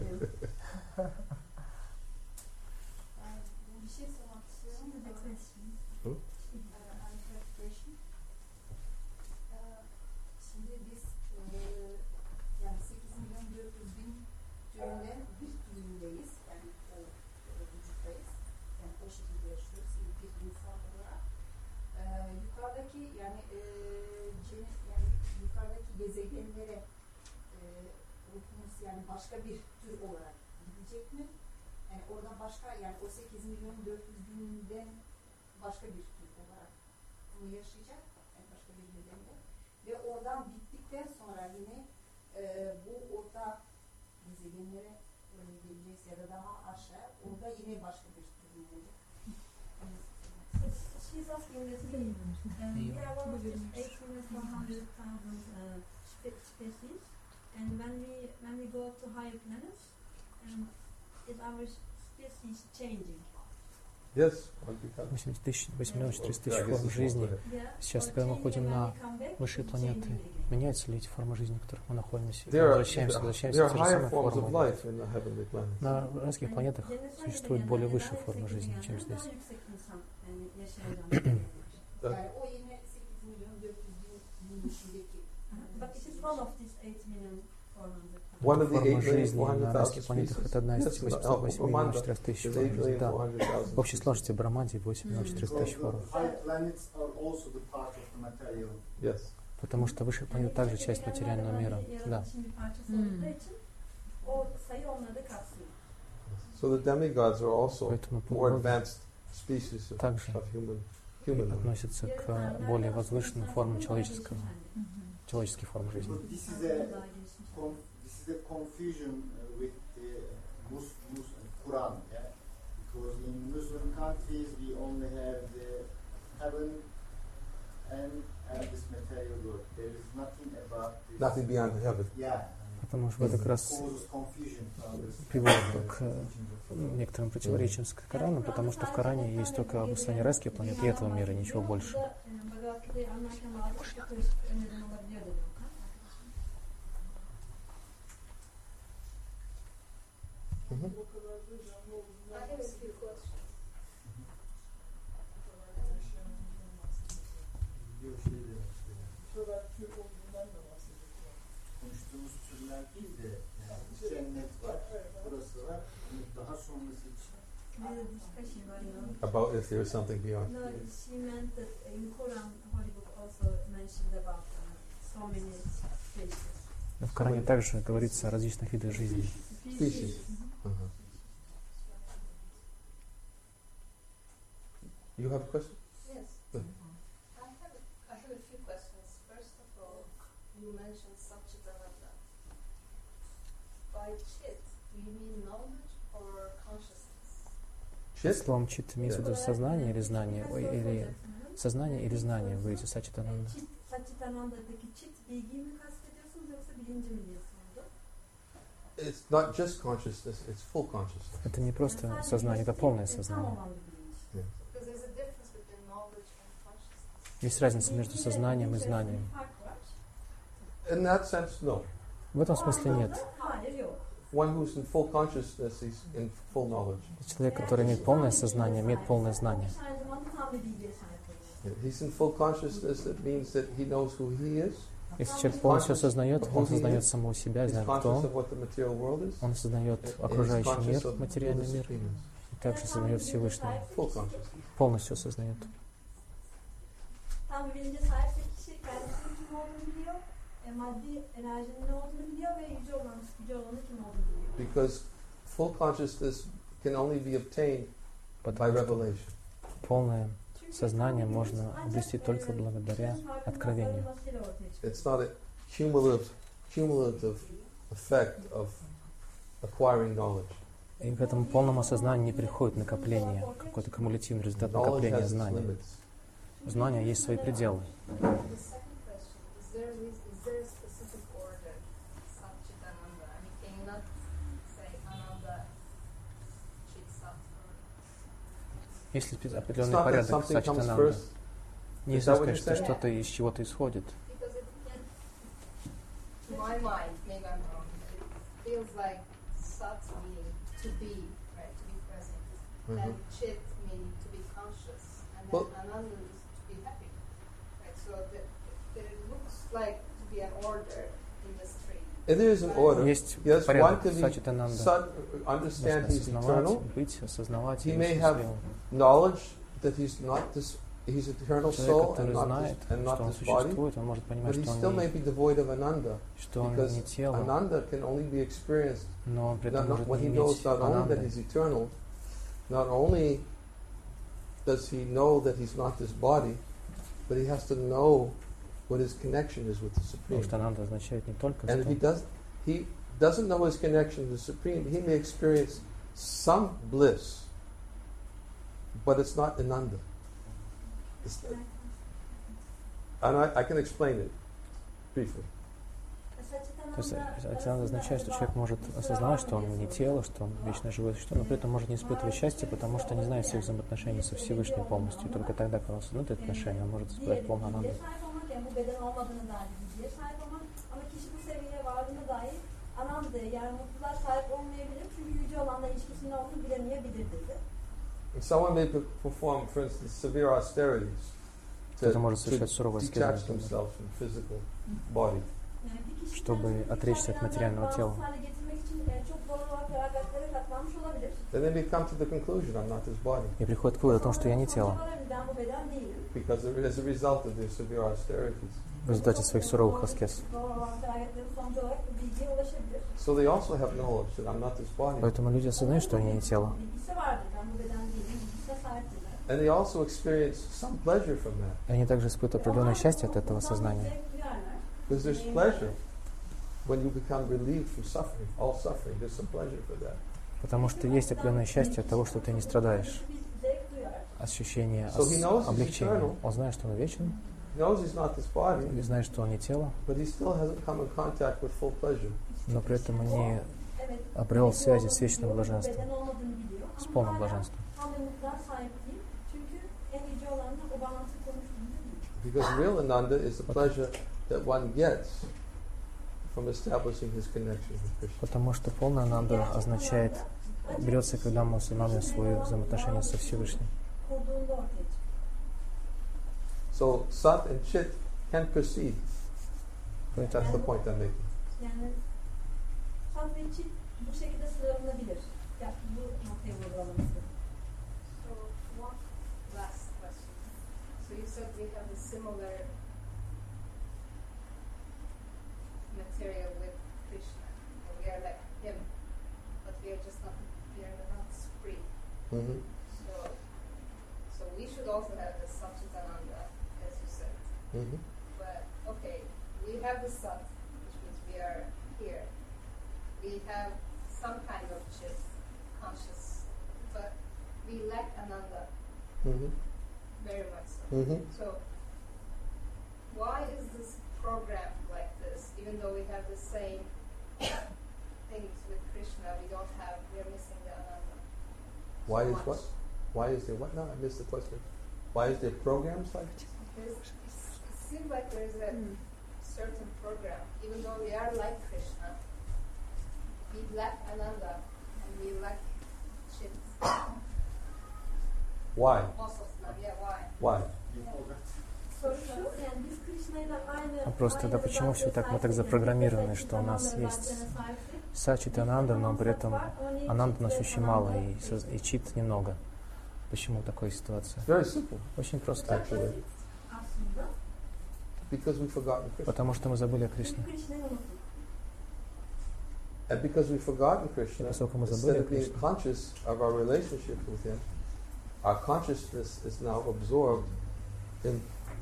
ruhumuz yani başka bir tür olarak gidecek mi? Yani oradan başka yani o 8 milyon 400 binden başka bir tür olarak bunu yaşayacak. Yani başka bir nedenle. Ve oradan bittikten sonra yine bu orta gezegenlere gelecekse ya da daha aşağı orada yine başka bir tür olacak. She's asking this we are one of these 8,100,000 species, and when we go to higher planets, is our species changing? Yes. 8 миллионов 400 тысяч форм жизни. Сейчас, когда мы ходим на высшие планеты, меняются ли эти формы жизни, в которых мы находимся? Мы возвращаемся в те же самые формы. На райских планетах существуют более высшие формы жизни, чем здесь. Форма жизни на райских планетах — это одна из 8 миллионов 400 тысяч форм жизни. Да. В общей сложности Браманди 8 миллионов 400 тысяч форм. Потому что высшие планеты также часть материального мира. Да. So the demigods are also more advanced species of human относятся к более возвышенным формам человеческих форм жизни. This is a confusion with the Quran, yeah? Because in Muslim countries we only have the heaven and this material world. There is nothing about this. Nothing beyond heaven. Yeah. Потому что это как раз приводит к некоторым противоречиям с Кораном, потому что в Коране есть только описание райских планет и этого мира, ничего больше. Konuştuğumuz türler değil de cennet var, burası var, daha sonrası için. About if there is something beyond. No, she meant that in Quran, Holy Book also mentioned about so many species. В Коране также говорится о различных видах жизни. Species. You have a question? Yes. I have a few questions. First of all, you mentioned Satchitananda. By chit, do you mean knowledge or consciousness? Словом чит имеется в виду сознание или знание, или сознание или знание, вы говорите Сачитананда. Satchitananda'daki chit bilgiyi mi kastediyorsunuz yoksa bilinci mi diye sordu? It's not just consciousness, it's full consciousness. Это не просто сознание, это полное сознание. Есть разница между сознанием и знанием. In that sense, no. В этом смысле нет. One who's in full consciousness is in full knowledge. Человек, который имеет полное сознание, имеет полное знание. He's in full consciousness, that means that he knows who he is. Если человек полностью осознает, он сознает самого себя, знает, кто он. Он осознает окружающий мир, материальный мир, и также осознает Всевышнего. Полностью осознает. Tam bilince sahipse kişi kendisinin kim olduğunu biliyor, maddi enerjinin ne olduğunu biliyor ve yüce olanın kim olduğunu biliyor. Because full consciousness can only be obtained by revelation. Полное сознание можно обрести только благодаря откровению. It's not a cumulative effect of acquiring knowledge. И к этому полному осознанию не приходит накопление, какой-то кумулятивный результат накопления знаний. Знания есть свои пределы. Есть ли определенный порядок Сачитананды? Нельзя сказать, что что-то из чего-то исходит. Well, it is an order. Есть yes, порядок one Сачитананда. Understand he's eternal. Быть, осознавать He may have knowledge that he's not this he's eternal Человек, soul который знает, and not что он this body, существует, он может but понимать, he что still он may be devoid of Ananda, не because тело, Ananda can only be experienced но он при этом может when не he knows иметь not only that ананды. he's eternal, not only does he know that he's not this body, but he has to know what his connection is with the Потому Supreme. что ананда означает не только And if he doesn't know his connection to the Supreme, he may experience some bliss, but it's not Ananda. And I can explain it briefly. То есть это означает, что человек может осознавать, что он не тело, что он вечно живое существо, но при этом может не испытывать счастья, потому что не знает всех взаимоотношений со Всевышним полностью. И только тогда, когда он осознает это отношение, он может испытать полную ананду. And someone may perform, for instance, severe austerities to detach themselves from physical body. Чтобы отречься от материального тела. Then they may come to the conclusion, I'm not this body. И приходит к выводу о том, что я не тело. Because as a result of their severe austerities. В результате своих суровых аскез. So they also have knowledge that I'm not this body. Поэтому люди осознают, что они не тело. And they also experience some pleasure from that. И они также испытывают определенное счастье от этого сознания. Because there's pleasure when you become relieved from suffering, all suffering. There's some pleasure for that. Потому что есть определенное счастье от того, что ты не страдаешь. Ощущение облегчения. Он знает, что он вечен. И знает, что он не тело. Но при этом он не обрел связи с вечным блаженством, с полным блаженством. Because real Ananda is the pleasure that one gets from establishing his connection with Krishna. Потому что полная ананда означает, берется, когда мы устанавливаем свои взаимоотношения со Всевышним. So Sat and Chit can proceed. That's the point I'm making. So one last question. So you said we have a similar material with Krishna, and we are like him, but we are not free. Mm-hmm. So we should also have the Satchitananda, as you said. Mm-hmm. But okay, we have the Sat, which means we are here. We have some kind of Chit, conscious, but we lack Ananda. Mm-hmm. Very much so. Mm-hmm. So why is this programmed like this? Even though we have the same things with Krishna, we are missing the Ananda. Why is what? Why is there what? No, I missed the question. Why is there programs like this? It seems like there is a certain program. Even though we are like Krishna, we lack Ananda and we lack Chit. Why? Most of them, yeah, why? Why? Вопрос тогда, почему все так, мы так запрограммированы, что у нас есть Сачит и Ананда, но при этом Ананда у нас очень мало и Чит немного. Почему такая ситуация? Очень просто. Потому что мы забыли о Кришне. И поскольку мы забыли о Кришне, our consciousness is now absorbed in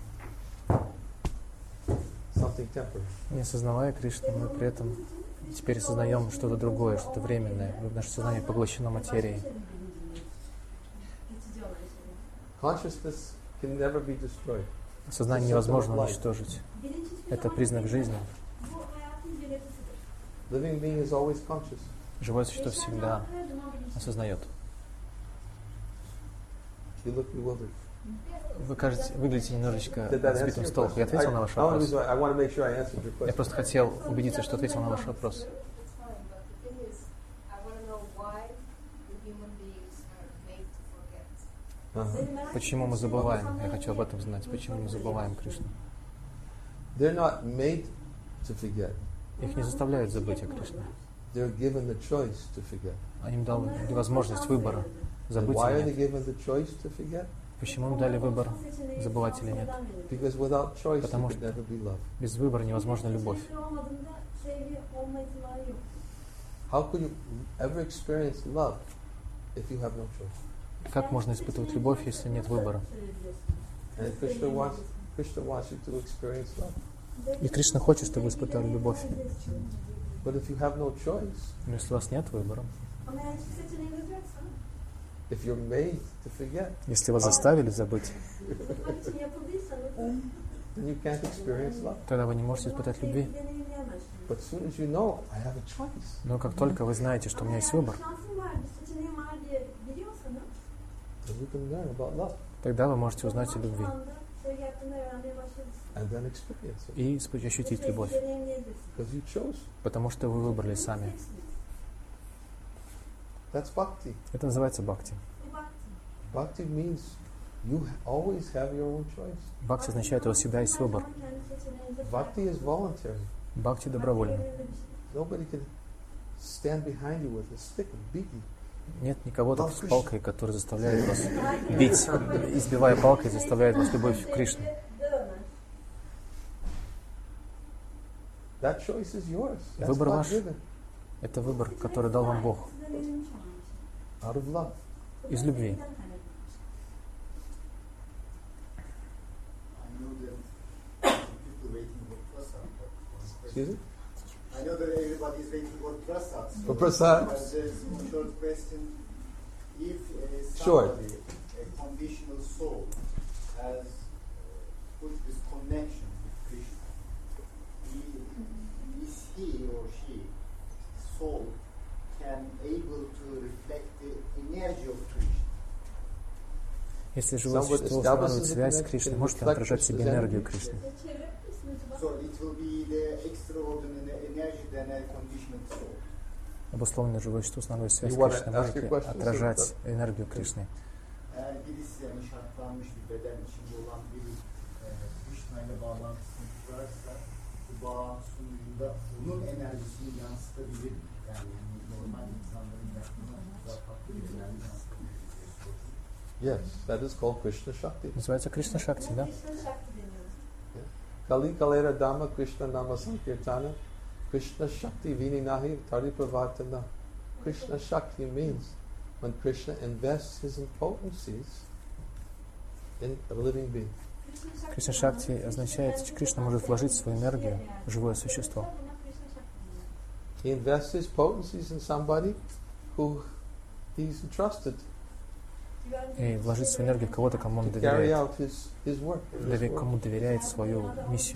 something temporary. Не осознавая Кришну, мы при этом теперь осознаем что-то другое, что-то временное. Наше сознание поглощено материей. Consciousness can never be destroyed. Сознание невозможно уничтожить. Это признак жизни. Living being is always conscious. Живое существо всегда осознает. You look bewildered. Вы выглядите немножечко сбитым с толку. Я ответил на ваш вопрос. Я просто хотел убедиться, что ответил на ваш вопрос. Почему мы забываем? Я хочу об этом знать. Почему мы забываем Кришну? They're not made to forget. Их не заставляют забыть о Кришне. They're given the choice to forget. Они им дали возможность выбора забыть о нем. Почему им дали выбор, забывать или нет? Because without choice, there Потому could что never be love. без выбора невозможна любовь. How could you ever experience love if you have no choice? Как можно испытывать любовь, если нет выбора? And Krishna wants you to experience love. И Кришна хочет, чтобы вы испытали любовь. But if you have no choice, Но если у вас нет выбора, if you're made to forget, если вас заставили забыть, then you can't experience love. тогда вы не можете испытать любви. But as soon as you know, I have a choice, Но как только вы знаете, что у меня есть выбор, then you can learn about love тогда вы можете узнать о любви and then experience it. и ощутить любовь, Because you chose. потому что вы выбрали сами. That's bhakti. Это называется бхакти. Bhakti means you always have your own choice. Бхакти означает, у вас всегда есть выбор. Bhakti is voluntary. Бхакти добровольно. Nobody can stand behind you with a stick and beat you. Нет никого так с палкой, который заставляет вас бить, избивая палкой, заставляет вас любовь к Кришне. That choice is yours. That's Выбор God ваш. given Это выбор, который дал вам Бог out of love. из любви. Excuse me? I know that everybody is waiting for prasad. For prasad. Just a short question. If Sure. somebody, a conditional soul, has put this connection with Krishna, is he or she, soul, can able to reflect the energy of Krishna? Если живое существо устанавливает связь с Кришной, может ли отражать в себе энергию Кришны? So it will be the extraordinary energy than a conditional soul. Обусловленное живое существо устанавливает связь с You wanna Кришной, ask может your ли question, отражать sir? энергию Кришны? Eğer birisi yani şartlanmış bir beden içinde olan biri Krishna ile bağlantısını kurarsa bu bağın sonucunda onun enerjisini yansıtabilir mi? Yani normal insanların yaptığına daha farklı bir enerji yansıtabilir mi? Yes, that is called Krishna Shakti. Называется Кришна Шакти, да? Kali Kalera Dhamma Krishna Nama Sankirtana Krishna Shakti Vininahi Tari Pravartana. Krishna Shakti means when Krishna invests his potencies in a living being. Кришна Шакти означает, что Кришна может вложить свою энергию в живое существо. He invests his potencies in somebody who he's entrusted И вложить свою энергию в кого-то, кому он to carry доверяет. out his work. in this world. Кому доверяет свою миссию.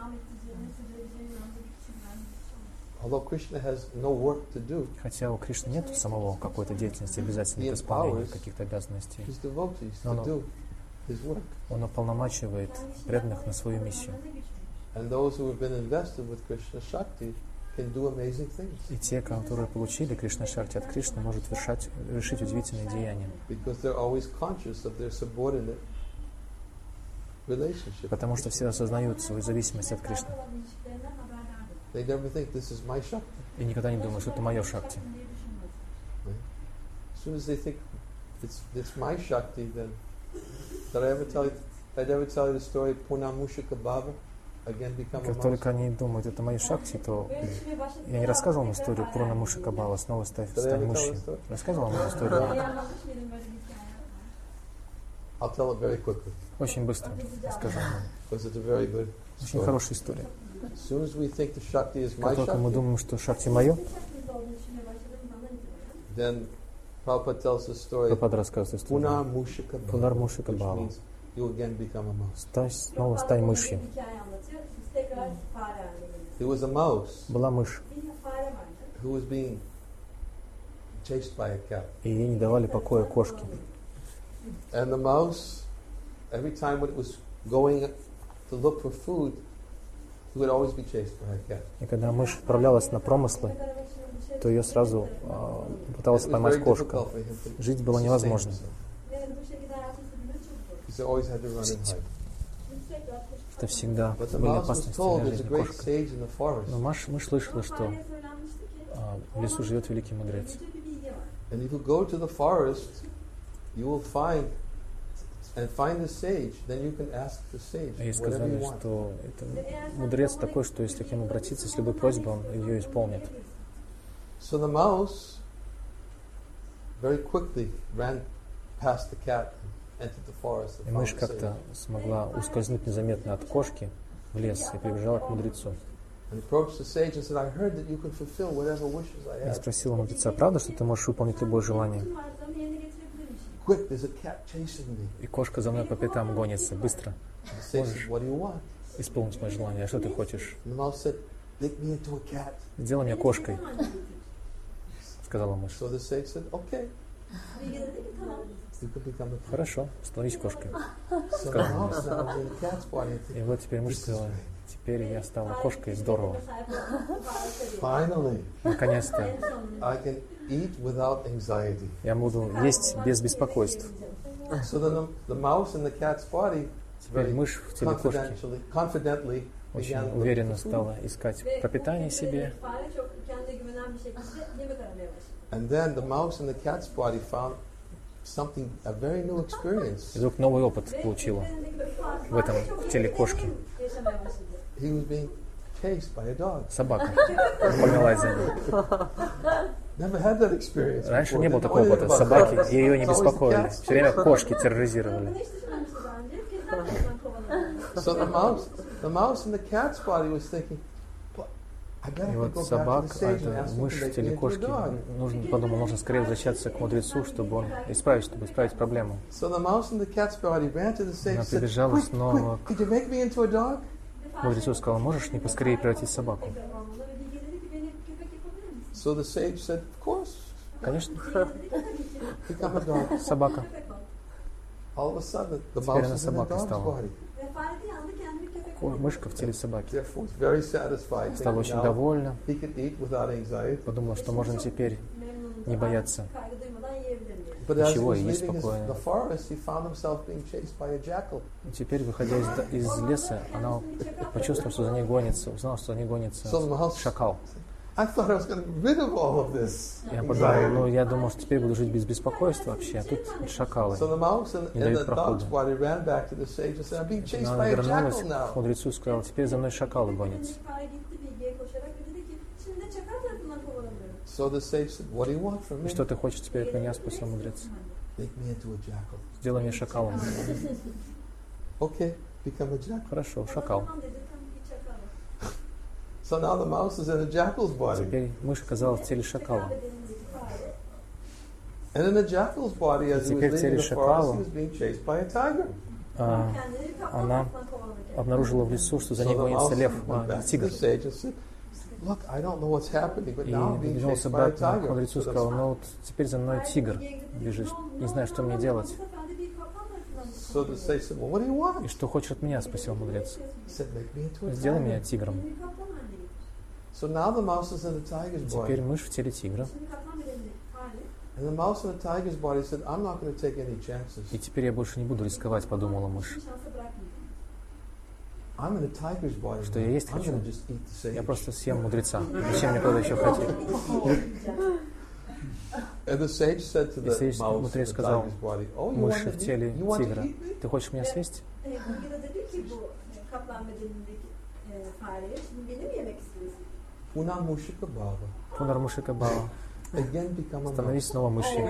Although Krishna has no work to do, Хотя у Кришны нет самого какой-то деятельности, обязательных исполнения каких-то обязанностей. his devotees No, to no. do his work. Он уполномачивает преданных на свою миссию. And those who have been invested with Krishna Shakti can do amazing things И те, которые получили Кришна Шакти от Кришны, могут решить удивительные деяния. because they're always conscious of their subordinate relationship. Потому что все осознают свою зависимость от Кришны. They never think this is my Shakti. И никогда не думают, что это мое Шакти. As soon as they think it's my Shakti, then did I ever tell you the story Punamushika Baba? Again become a Как monk. только они думают, это мои Шакти, то я не рассказывал им историю Пурна Мушика Бава, снова стань мужчиной. Рассказывал вам эту историю? I'll tell it very quickly Очень быстро расскажу вам. because it's a very good Очень story. хорошая история. As soon as we think the Shakti is my Как только мы Shakti, думаем, что Шакти мое, then Prabhupada tells the story Прабхупада рассказывает историю. Punamushika Baba, Пунармушика which Бава. means you again become a mouse. Снова стань мышью. There was a mouse Была мышь, who was being chased by a cat. и ей не давали покоя кошки. And the mouse, every time when it was going to look for food, it would always be chased by a cat. И когда мышь отправлялась на промыслы, то ее сразу пыталась It was поймать very кошка. difficult for him to Жить было sustain невозможно. himself, because he always had to run and hide. Это всегда But the были mouse was опасности told для there's a жизни great кошки. sage in the forest, Но мышь слышала, что в лесу живет великий мудрец. and if you go to the forest, you will find and find a sage, then you can ask the sage И whatever you сказали, want. что это мудрец такой, что если к нему обратиться с любой просьбой, он ее исполнит. So the mouse very quickly ran past the cat and entered the forest. И мышь как-то смогла ускользнуть незаметно от кошки в лес и прибежала к мудрецу. And approached the sage and said, I heard that you can fulfill whatever wishes I Я have. спросила мудреца, правда, что ты можешь выполнить любое желание? Quick, there's a cat chasing me. И кошка за мной по пятам гонится. Быстро. The sage said, what do you want? Исполнить мое желание. А что ты хочешь? And the mouse said, make me into a cat. Сделай меня кошкой, сказала мышь. So the sage said, okay. You can become a cat. Хорошо, становись кошкой. So the mouse now was in the cat's body. and И вот теперь мышь сказала, теперь я стала кошкой, здорово. Finally, Наконец-то I can eat without anxiety. я буду есть без беспокойств. So then the mouse in the cat's body Теперь мышь в теле кошки confidently очень began уверенно стала искать пропитание себе. And then the mouse in the cat's body found something, a very new experience. И вдруг новый опыт получила в этом в теле кошки. He was being chased by a dog. Собака погналась за ним. Never had that experience Раньше before. не было Didn't такого know anything опыта. about Собаки dogs. ее не It's always the беспокоили. cats. Все время кошки терроризировали. So the mouse in the cat's body was thinking, "Well, I better И вот go back to собак, the sage and это ask him to мышь в make me теле into a кошки, dog." подумал, нужно скорее возвращаться к мудрецу, чтобы исправить проблему. So the mouse in the cat's body ran to the sage Она and said, прибежала "Quick, снова quick, could you make me into a dog?" Мудрецу сказал, можешь не поскорее превратить в собаку? So the sage said, "Of course, Конечно, become a dog." собака. All of a sudden, the Теперь mouse она is in the собакой dog's стала. body. Мышка в теле собаки. Therefore, it's very satisfied. Стала thinking очень now довольна, he could eat without anxiety. подумала, что можно теперь не бояться. But as he Ничего, was и есть leaving спокойно. the forest, he found himself being chased by a jackal. И теперь, выходя из леса, она почувствовала, что за ней гонится, узнала, что за ней гонится шакал. I thought I was going to get rid of all of this Я подумал, anxiety. я думал, что теперь буду жить без беспокойства вообще, а тут шакалы. So the mouse in Не the дают dog's прохода. body ran back to the sage and said, "I'm being chased Но by она a вернулась jackal к now." мудрецу и сказала, теперь за мной шакалы гонятся. So the sage said, "What do you want from И me?" что ты хочешь теперь от меня, спросил мудрец. Make me into a jackal. Сделай меня шакалом. Okay, become a jackal. Хорошо, шакал. So now the mouse is in a jackal's body. Теперь мышь оказалась в теле шакала. And in the jackal's body, as he was Теперь в теле leaving the forest, шакала he was being chased by a tiger. Она обнаружила в лесу, что за ней So the гонится mouse лев, went back to тигр. the sage and said, "Look, I don't know what's happening, but И now I'm being вернулся chased by a обратно к tiger." мудрецу и сказал, ну вот теперь за мной тигр бежит, не знаю, что мне делать. So the sage said, "Well, what do you want?" И что хочешь от меня, спросил мудрец. He said, "Make me into a Сделай меня tiger." тигром. So now the mouse is in the tiger's Теперь body. мышь в теле тигра. And the mouse in the tiger's body said, "I'm not going to take any chances. И теперь я больше не буду рисковать, подумала мышь. I'm in the tiger's body. Что now. я есть I'm хочу. going to just eat the sage." Я просто съем мудреца. Зачем мне куда еще ходить? And the sage said to И the сей mouse in мудрец the сказал tiger's body, "Oh, you want мыши to в eat? теле You want to тигра. eat me?" Ты хочешь меня съесть? Una mushika baba. Пунар мышика бава. Again become a Становись mouse. снова мышью.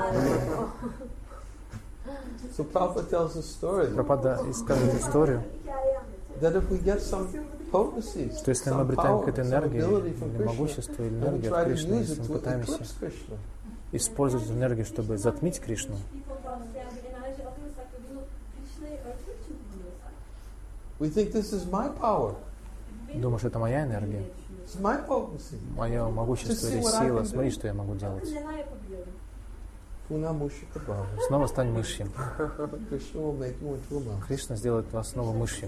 So Prabhupada tells a story Пропада и скажет историю, that if we get some potencies, что если мы some обретаем power, какую-то some энергию ability from или Krishna, могущество, или and we энергию try от to Кришны, use если it мы to пытаемся eclipse Krishna, использовать эту энергию, чтобы затмить Кришну, we think this is my power, думаешь, это моя энергия, it's my potency. мое могущество или сила, смотри, что я могу делать. Una mushika baba. Снова стань мышью. Krishna will make you into a mouse. Кришна сделает вас снова мышью.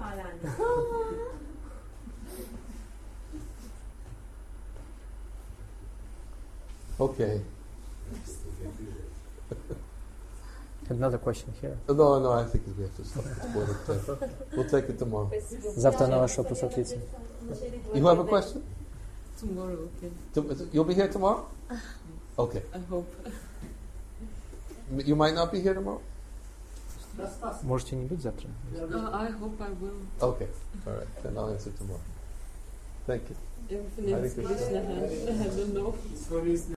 Okay. Another question here. No, I think we have to stop. It's quarter to 10. We'll take it tomorrow. Завтра на ваш вопрос ответим. You have a question? Tomorrow, okay. You'll be here tomorrow? Okay. I hope. You might not be here tomorrow? Можете не быть завтра? I hope I will. Okay, all right. Then I'll answer tomorrow. Thank you. Everything is Krishna. I don't know.